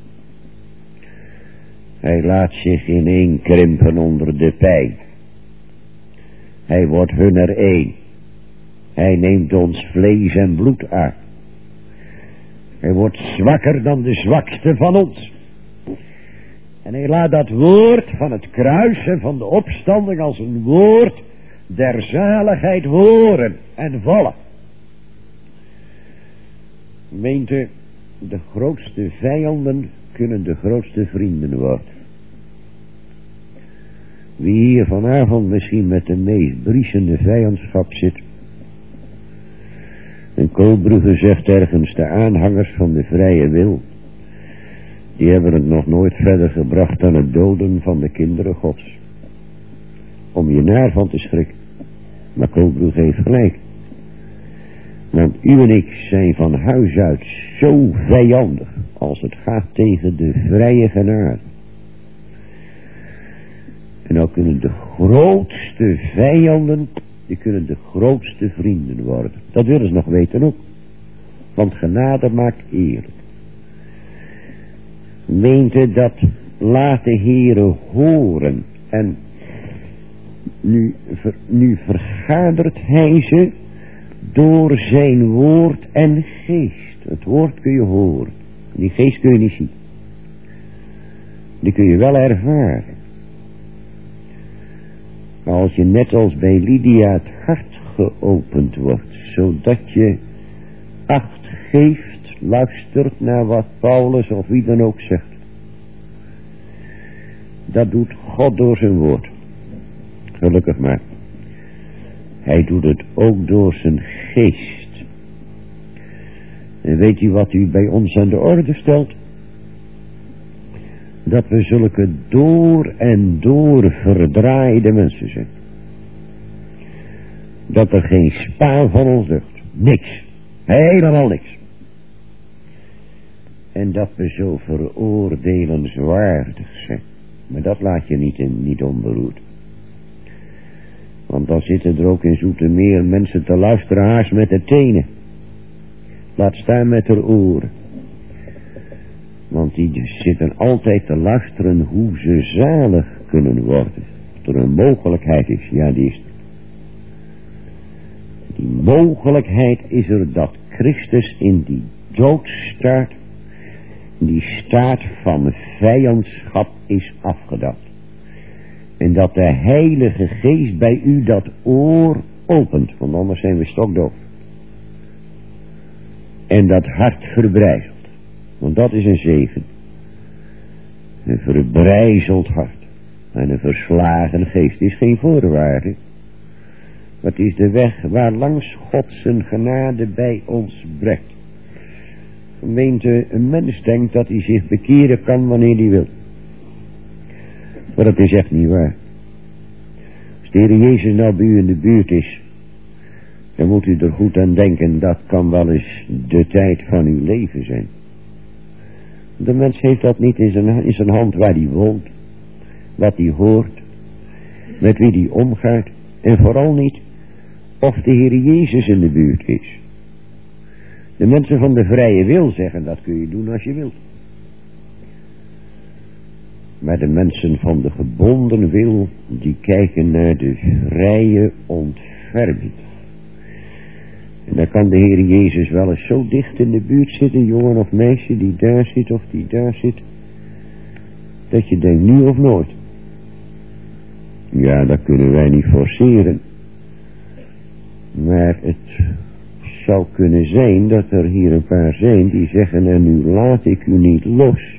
Hij laat zich ineenkrimpen onder de pijn. Hij wordt hunner één. Hij neemt ons vlees en bloed aan. Hij wordt zwakker dan de zwakste van ons. En hij laat dat woord van het kruis en van de opstanding als een woord der zaligheid horen en vallen. Gemeente, de grootste vijanden kunnen de grootste vrienden worden. Wie hier vanavond misschien met de meest briesende vijandschap zit. En Koolbrugge zegt ergens, de aanhangers van de vrije wil, die hebben het nog nooit verder gebracht dan het doden van de kinderen Gods. Om je naar van te schrikken. Maar Koolbrugge heeft gelijk. Want u en ik zijn van huis uit zo vijandig als het gaat tegen de vrije genade. En nou kunnen de grootste vijanden, die kunnen de grootste vrienden worden. Dat willen ze nog weten ook. Want genade maakt eerlijk. Meente dat laat de Heere horen. En nu, ver, nu vergadert hij ze door zijn woord en geest. Het woord kun je horen. Die geest kun je niet zien. Die kun je wel ervaren. Maar als je net als bij Lydia het hart geopend wordt, zodat je acht geeft, luistert naar wat Paulus of wie dan ook zegt. Dat doet God door zijn woord. Gelukkig maar. Hij doet het ook door zijn geest. En weet u wat u bij ons aan de orde stelt? Dat we zulke door en door verdraaide mensen zijn. Dat er geen spaan van ons lucht. Niks. Helemaal niks. En dat we zo veroordelenswaardig zijn. Maar dat laat je niet, in, niet onberoerd. Want dan zitten er ook in Zoetermeer mensen te luisteren haast met de tenen. Laat staan met haar oren. Want Want die zitten altijd te luisteren hoe ze zalig kunnen worden. Dat er een mogelijkheid is. Ja, die is er. Die mogelijkheid is er dat Christus in die doodstaat, die staat van vijandschap is afgedaald. En dat de Heilige Geest bij u dat oor opent, want anders zijn we stokdoof. En dat hart verbrijzelt, want dat is een zegen. Een verbrijzeld hart en een verslagen geest is geen voorwaarde. Wat is de weg waar langs God zijn genade bij ons brengt. Gemeente, een mens denkt dat hij zich bekeren kan wanneer hij wil. Maar dat is echt niet waar. Als de Heer Jezus nou bij u in de buurt is, dan moet u er goed aan denken, dat kan wel eens de tijd van uw leven zijn. De mens heeft dat niet in zijn, in zijn hand waar hij woont, wat hij hoort, met wie hij omgaat, en vooral niet of de Heer Jezus in de buurt is. De mensen van de vrije wil zeggen, dat kun je doen als je wilt. Maar de mensen van de gebonden wil, die kijken naar de vrije ontferming. En dan kan de Heer Jezus wel eens zo dicht in de buurt zitten, jongen of meisje die daar zit of die daar zit, dat je denkt nu of nooit. Ja, dat kunnen wij niet forceren. Maar het zou kunnen zijn dat er hier een paar zijn die zeggen, en nu laat ik u niet los,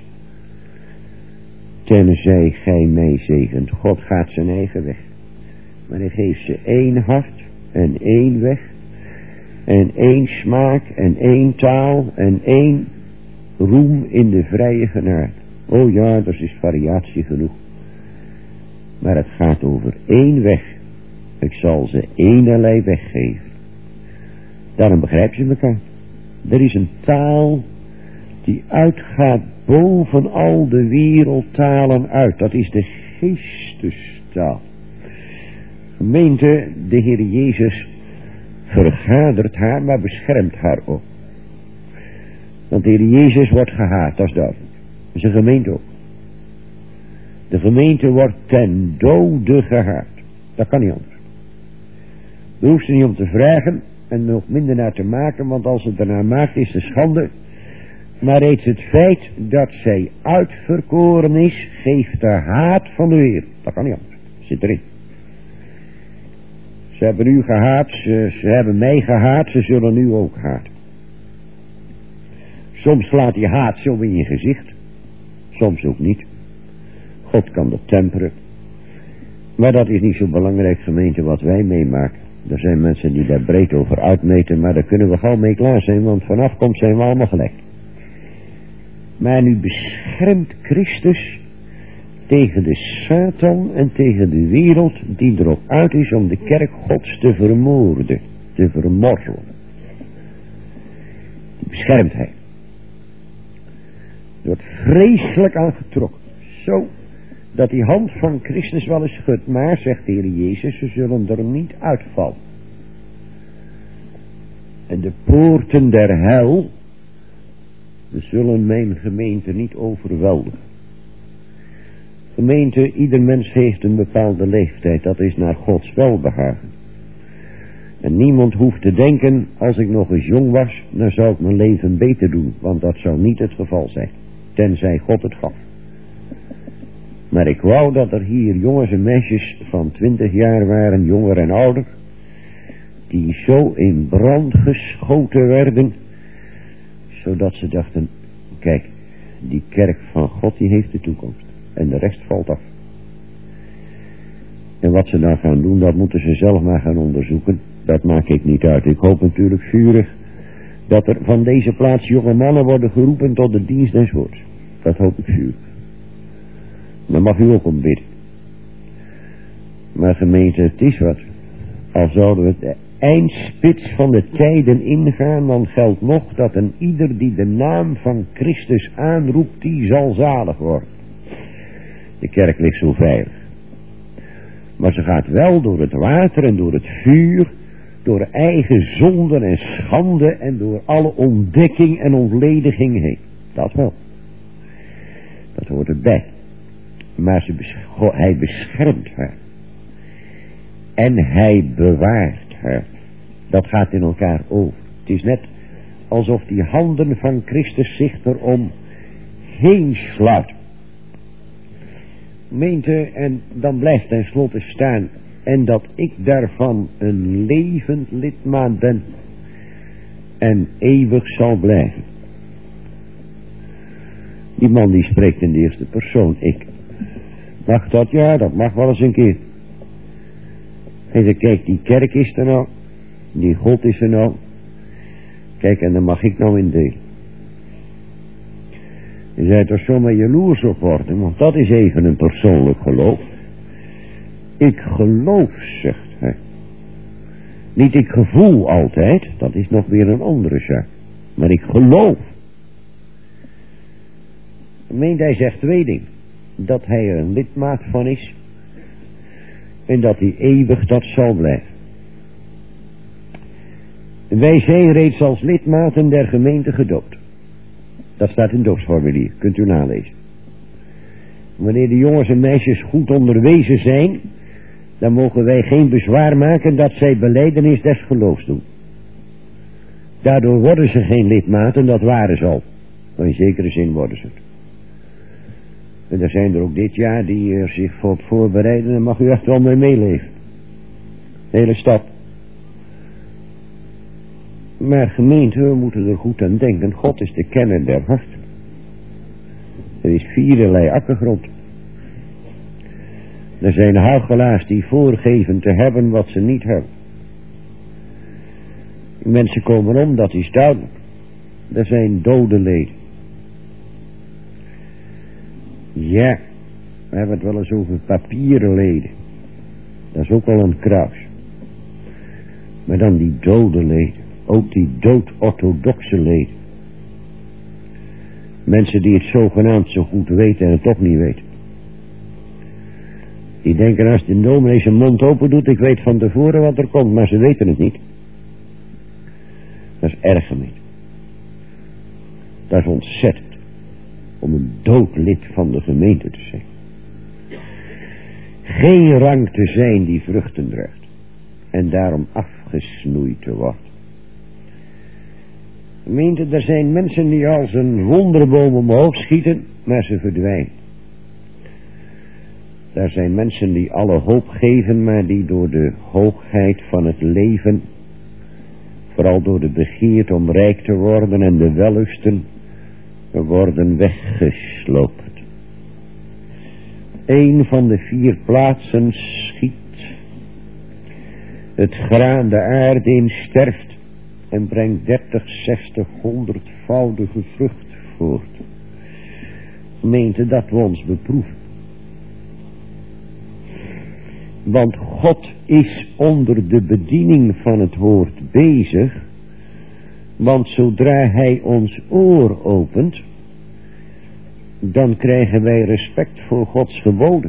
tenzij gij mij zegent. God gaat zijn eigen weg. Maar hij geeft ze één hart en één weg en één smaak en één taal en één roem in de vrije genade. Oh ja, dat is variatie genoeg. Maar het gaat over één weg. Ik zal ze eenerlei weggeven. Daarom begrijp je elkaar. Er is een taal die uitgaat boven al de wereldtalen uit. Dat is de geestestaal. Gemeente, de Heer Jezus vergadert haar, maar beschermt haar ook. Want de Heer Jezus wordt gehaat, dat is duidelijk. Zijn gemeente ook. De gemeente wordt ten dode gehaat. Dat kan niet anders. Daar hoeft ze niet om te vragen en nog minder naar te maken, want als het ernaar maakt is het schande. Maar reeds het feit dat zij uitverkoren is, geeft de haat van de wereld. Dat kan niet anders. Zit erin. Ze hebben u gehaat, ze, ze hebben mij gehaat, ze zullen u ook haat. Soms slaat die haat zo in je gezicht, soms ook niet. God kan dat temperen. Maar dat is niet zo belangrijk, gemeente, wat wij meemaken. Er zijn mensen die daar breed over uitmeten, maar daar kunnen we gauw mee klaar zijn, want vanaf komt zijn we allemaal gelijk. Maar nu beschermt Christus tegen de Satan en tegen de wereld die erop uit is om de kerk Gods te vermoorden, te vermorzelen. Die beschermt hij. Er wordt vreselijk aangetrokken. Zo dat die hand van Christus wel eens schudt, maar, zegt de Heer Jezus, ze zullen er niet uitvallen. En de poorten der hel zullen mijn gemeente niet overweldigen. Gemeente, ieder mens heeft een bepaalde leeftijd, dat is naar Gods welbehagen. En niemand hoeft te denken, als ik nog eens jong was, dan zou ik mijn leven beter doen, want dat zou niet het geval zijn, tenzij God het gaf. Maar ik wou dat er hier jongens en meisjes van twintig jaar waren, jonger en ouder, die zo in brand geschoten werden, zodat ze dachten, kijk, die kerk van God die heeft de toekomst. En de rest valt af. En wat ze dan gaan doen, dat moeten ze zelf maar gaan onderzoeken. Dat maak ik niet uit. Ik hoop natuurlijk vurig dat er van deze plaats jonge mannen worden geroepen tot de dienst des woords. Dat hoop ik vurig. Dan mag u ook om bidden. Maar gemeente, het is wat. Al zouden we de eindspits van de tijden ingaan, dan geldt nog dat een ieder die de naam van Christus aanroept, die zal zalig worden. De kerk ligt zo veilig. Maar ze gaat wel door het water en door het vuur, door eigen zonden en schande en door alle ontdekking en ontlediging heen. Dat wel. hoort erbij. Maar ze besch- God, hij beschermt haar. En hij bewaart haar. Dat gaat in elkaar over. Het is net alsof die handen van Christus zich erom heen sluiten. Meente, en dan blijft tenslotte staan, en dat ik daarvan een levend lidmaat ben en eeuwig zal blijven. Die man die spreekt in de eerste persoon, ik. Mag dat? Ja, dat mag wel eens een keer. Hij zegt, kijk, die kerk is er nou, die God is er nou. Kijk, en dan mag ik nou in deel. Je zei toch zomaar jaloers op worden, want dat is even een persoonlijk geloof. Ik geloof, zegt hij. Niet ik gevoel altijd, dat is nog weer een andere zaak. Maar ik geloof. Meent hij zegt twee dingen. Dat hij er een lidmaat van is. En dat hij eeuwig dat zal blijven. Wij zijn reeds als lidmaten der gemeente gedoopt. Dat staat in het doopsformulier, kunt u nalezen. Wanneer de jongens en meisjes goed onderwezen zijn, dan mogen wij geen bezwaar maken dat zij belijdenis des geloofs doen. Daardoor worden ze geen lidmaten, dat waren ze al. Maar in zekere zin worden ze het. En er zijn er ook dit jaar die er zich voor voorbereiden, en mag u echt wel mee meeleven. De hele stad. Maar gemeente, we moeten er goed aan denken. God is de kenner der harten. Er is viererlei akkergrond. Er zijn huichelaars die voorgeven te hebben wat ze niet hebben. Mensen komen om, dat is duidelijk. Er zijn dode leden. Ja, we hebben het wel eens over papieren leden. Dat is ook wel een kruis. Maar dan die dode leden. Ook die dood-orthodoxe leden. Mensen die het zogenaamd zo goed weten en het toch niet weten. Die denken als de dominee zijn mond open doet, ik weet van tevoren wat er komt, maar ze weten het niet. Dat is erg gemeen. Dat is ontzettend. Om een dood lid van de gemeente te zijn. Geen rang te zijn die vruchten draagt. En daarom afgesnoeid te worden. Gemeente, er zijn mensen die als een wonderboom omhoog schieten, maar ze verdwijnen. Er zijn mensen die alle hoop geven, maar die door de hoogheid van het leven, vooral door de begeerte om rijk te worden en de wellusten, worden weggesloopt. Eén van de vier plaatsen schiet. Het graan de aarde in sterft en brengt dertig, zestig, honderdvoudige vrucht voort. Meente dat we ons beproeven. Want God is onder de bediening van het woord bezig. Want zodra hij ons oor opent, dan krijgen wij respect voor Gods geboden.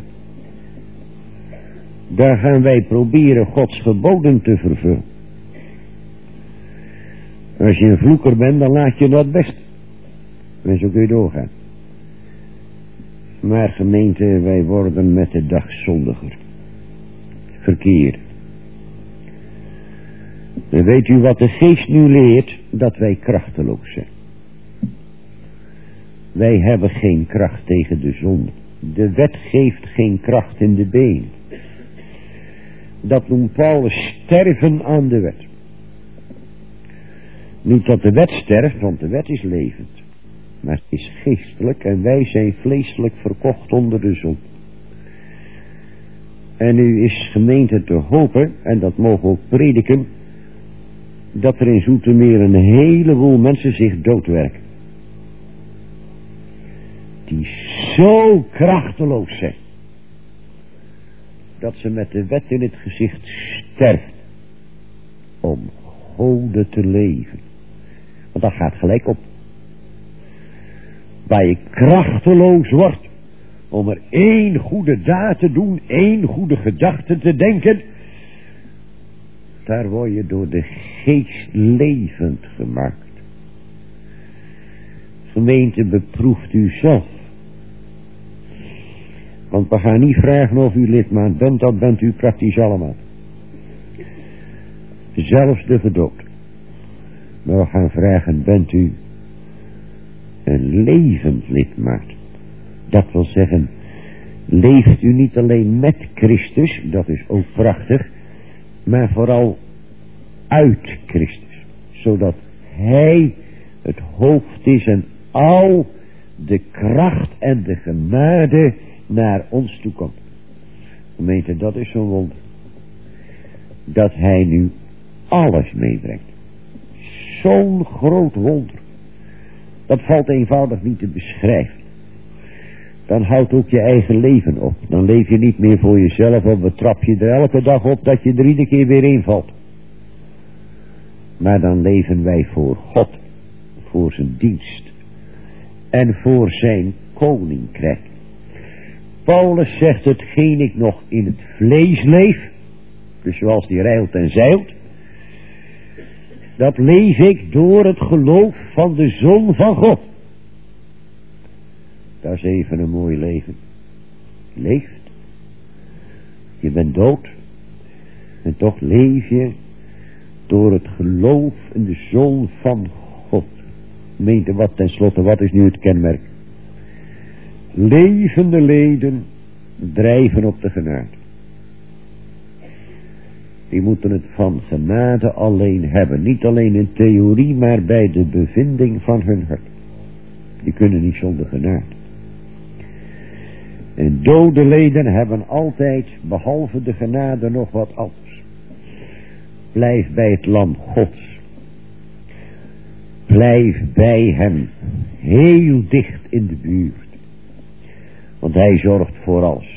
Daar gaan wij proberen Gods geboden te vervullen. Als je een vloeker bent, dan laat je dat best. En zo kun je doorgaan. Maar gemeente, wij worden met de dag zondiger. Verkeerd. En weet u wat de geest nu leert? Dat wij krachteloos zijn. Wij hebben geen kracht tegen de zonde. De wet geeft geen kracht in de been. Dat noemt Paulus sterven aan de wet. Niet dat de wet sterft, want de wet is levend. Maar het is geestelijk en wij zijn vleeselijk verkocht onder de zon. En nu is gemeente te hopen, en dat mogen we ook prediken, dat er in Zoetermeer een heleboel mensen zich doodwerken. Die zo krachteloos zijn. Dat ze met de wet in het gezicht sterft. Om goden te leven. Want dat gaat gelijk op. Waar je krachteloos wordt. Om er één goede daad te doen. Één goede gedachte te denken. Daar word je door de geest levend gemaakt. Gemeente, beproeft u zelf. Want we gaan niet vragen of u lidmaat bent, dat bent u praktisch allemaal. Zelfs de gedood. Maar we gaan vragen, bent u een levend lidmaat? Dat wil zeggen, leeft u niet alleen met Christus, dat is ook prachtig, maar vooral uit Christus. Zodat Hij het hoofd is en al de kracht en de genade naar ons toe komt. Gemeente, dat is zo'n wonder. Dat Hij nu alles meebrengt. Zo'n groot wonder. Dat valt eenvoudig niet te beschrijven. Dan houdt ook je eigen leven op. Dan leef je niet meer voor jezelf of betrap je er elke dag op dat je er iedere keer weer invalt. Maar dan leven wij voor God. Voor zijn dienst. En voor zijn koninkrijk. Paulus zegt, hetgeen ik nog in het vlees leef. Dus zoals die rijlt en zeilt. Dat leef ik door het geloof van de Zoon van God. Dat is even een mooi leven. Leeft. Je bent dood. En toch leef je door het geloof in de Zoon van God. Meente wat tenslotte, wat is nu het kenmerk? Levende leden drijven op de genade. Die moeten het van genade alleen hebben. Niet alleen in theorie, maar bij de bevinding van hun hart. Die kunnen niet zonder genade. En dode leden hebben altijd, behalve de genade, nog wat anders. Blijf bij het lam Gods. Blijf bij hem. Heel dicht in de buurt. Want hij zorgt voor alles.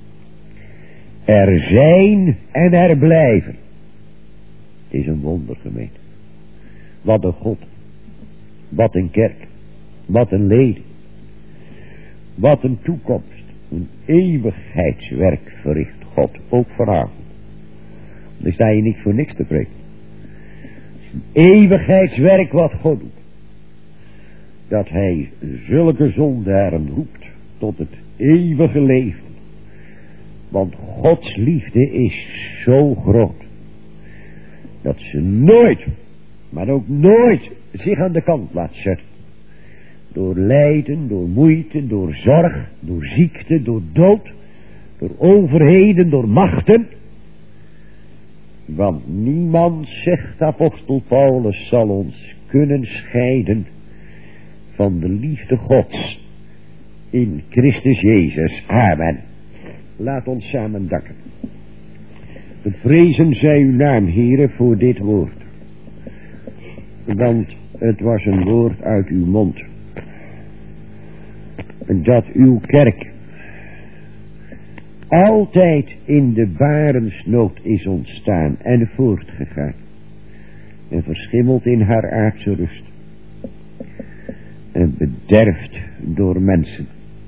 Er zijn en er blijven. Het is een wonder, gemeente. Wat een God. Wat een kerk. Wat een leden. Wat een toekomst. Een eeuwigheidswerk verricht God. Ook vanavond. Dan sta je niet voor niks te preken. Een eeuwigheidswerk wat God doet. Dat hij zulke zondaren roept tot het eeuwige leven. Want Gods liefde is zo groot. Dat ze nooit, maar ook nooit zich aan de kant laat zetten. Door lijden, door moeite, door zorg, door ziekte, door dood. Door overheden, door machten. Want niemand, zegt apostel Paulus, zal ons kunnen scheiden van de liefde Gods in Christus Jezus. Amen. Laat ons samen danken. Vrezen zij uw naam, heren, voor dit woord. Want het was een woord uit uw mond. Dat uw kerk altijd in de barensnood is ontstaan en voortgegaan. En verschimmeld in haar aardse rust. En bederfd door mensen.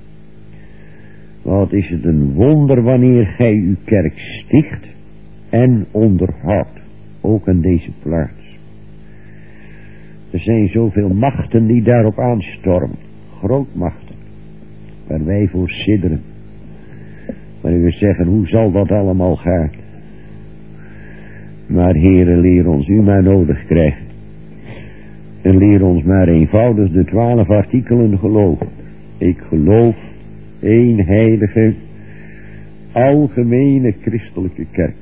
Wat is het een wonder wanneer gij uw kerk sticht en onderhoudt. Ook aan deze plaats. Er zijn zoveel machten die daarop aanstormen. Grootmachten. Waar wij voor sidderen. Waar we zeggen, hoe zal dat allemaal gaan? Maar Heere, leer ons u maar nodig krijgen. En leer ons maar eenvoudig de twaalf artikelen geloven. Ik geloof één heilige, algemene christelijke kerk.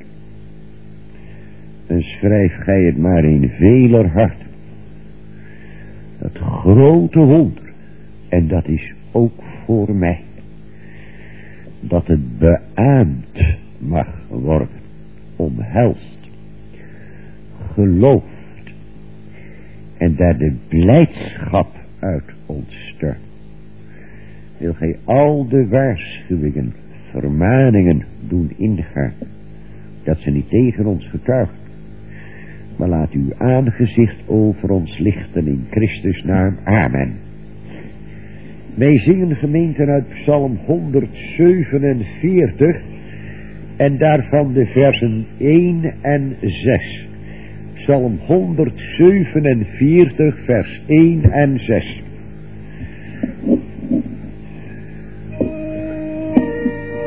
En schrijf gij het maar in veler hart. Dat grote wonder. En dat is ook voor mij. Dat het beaamd mag worden. Omhelst. Gelooft. En daar de blijdschap uit ontstaat. Wil gij al de waarschuwingen, vermaningen doen ingaan. Dat ze niet tegen ons getuigen. Maar laat uw aangezicht over ons lichten in Christus naam. Amen. Wij zingen gemeenten uit Psalm honderdzevenenveertig. En daarvan de versen één en zes. Psalm honderdzevenenveertig vers één en zes.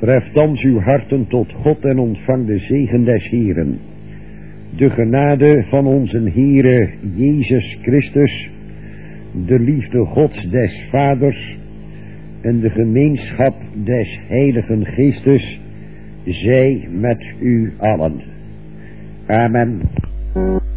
Tref thans uw harten tot God en ontvang de zegen des Heeren. De genade van onze Heere Jezus Christus, de liefde Gods des Vaders en de gemeenschap des Heiligen Geestes zij met u allen. Amen.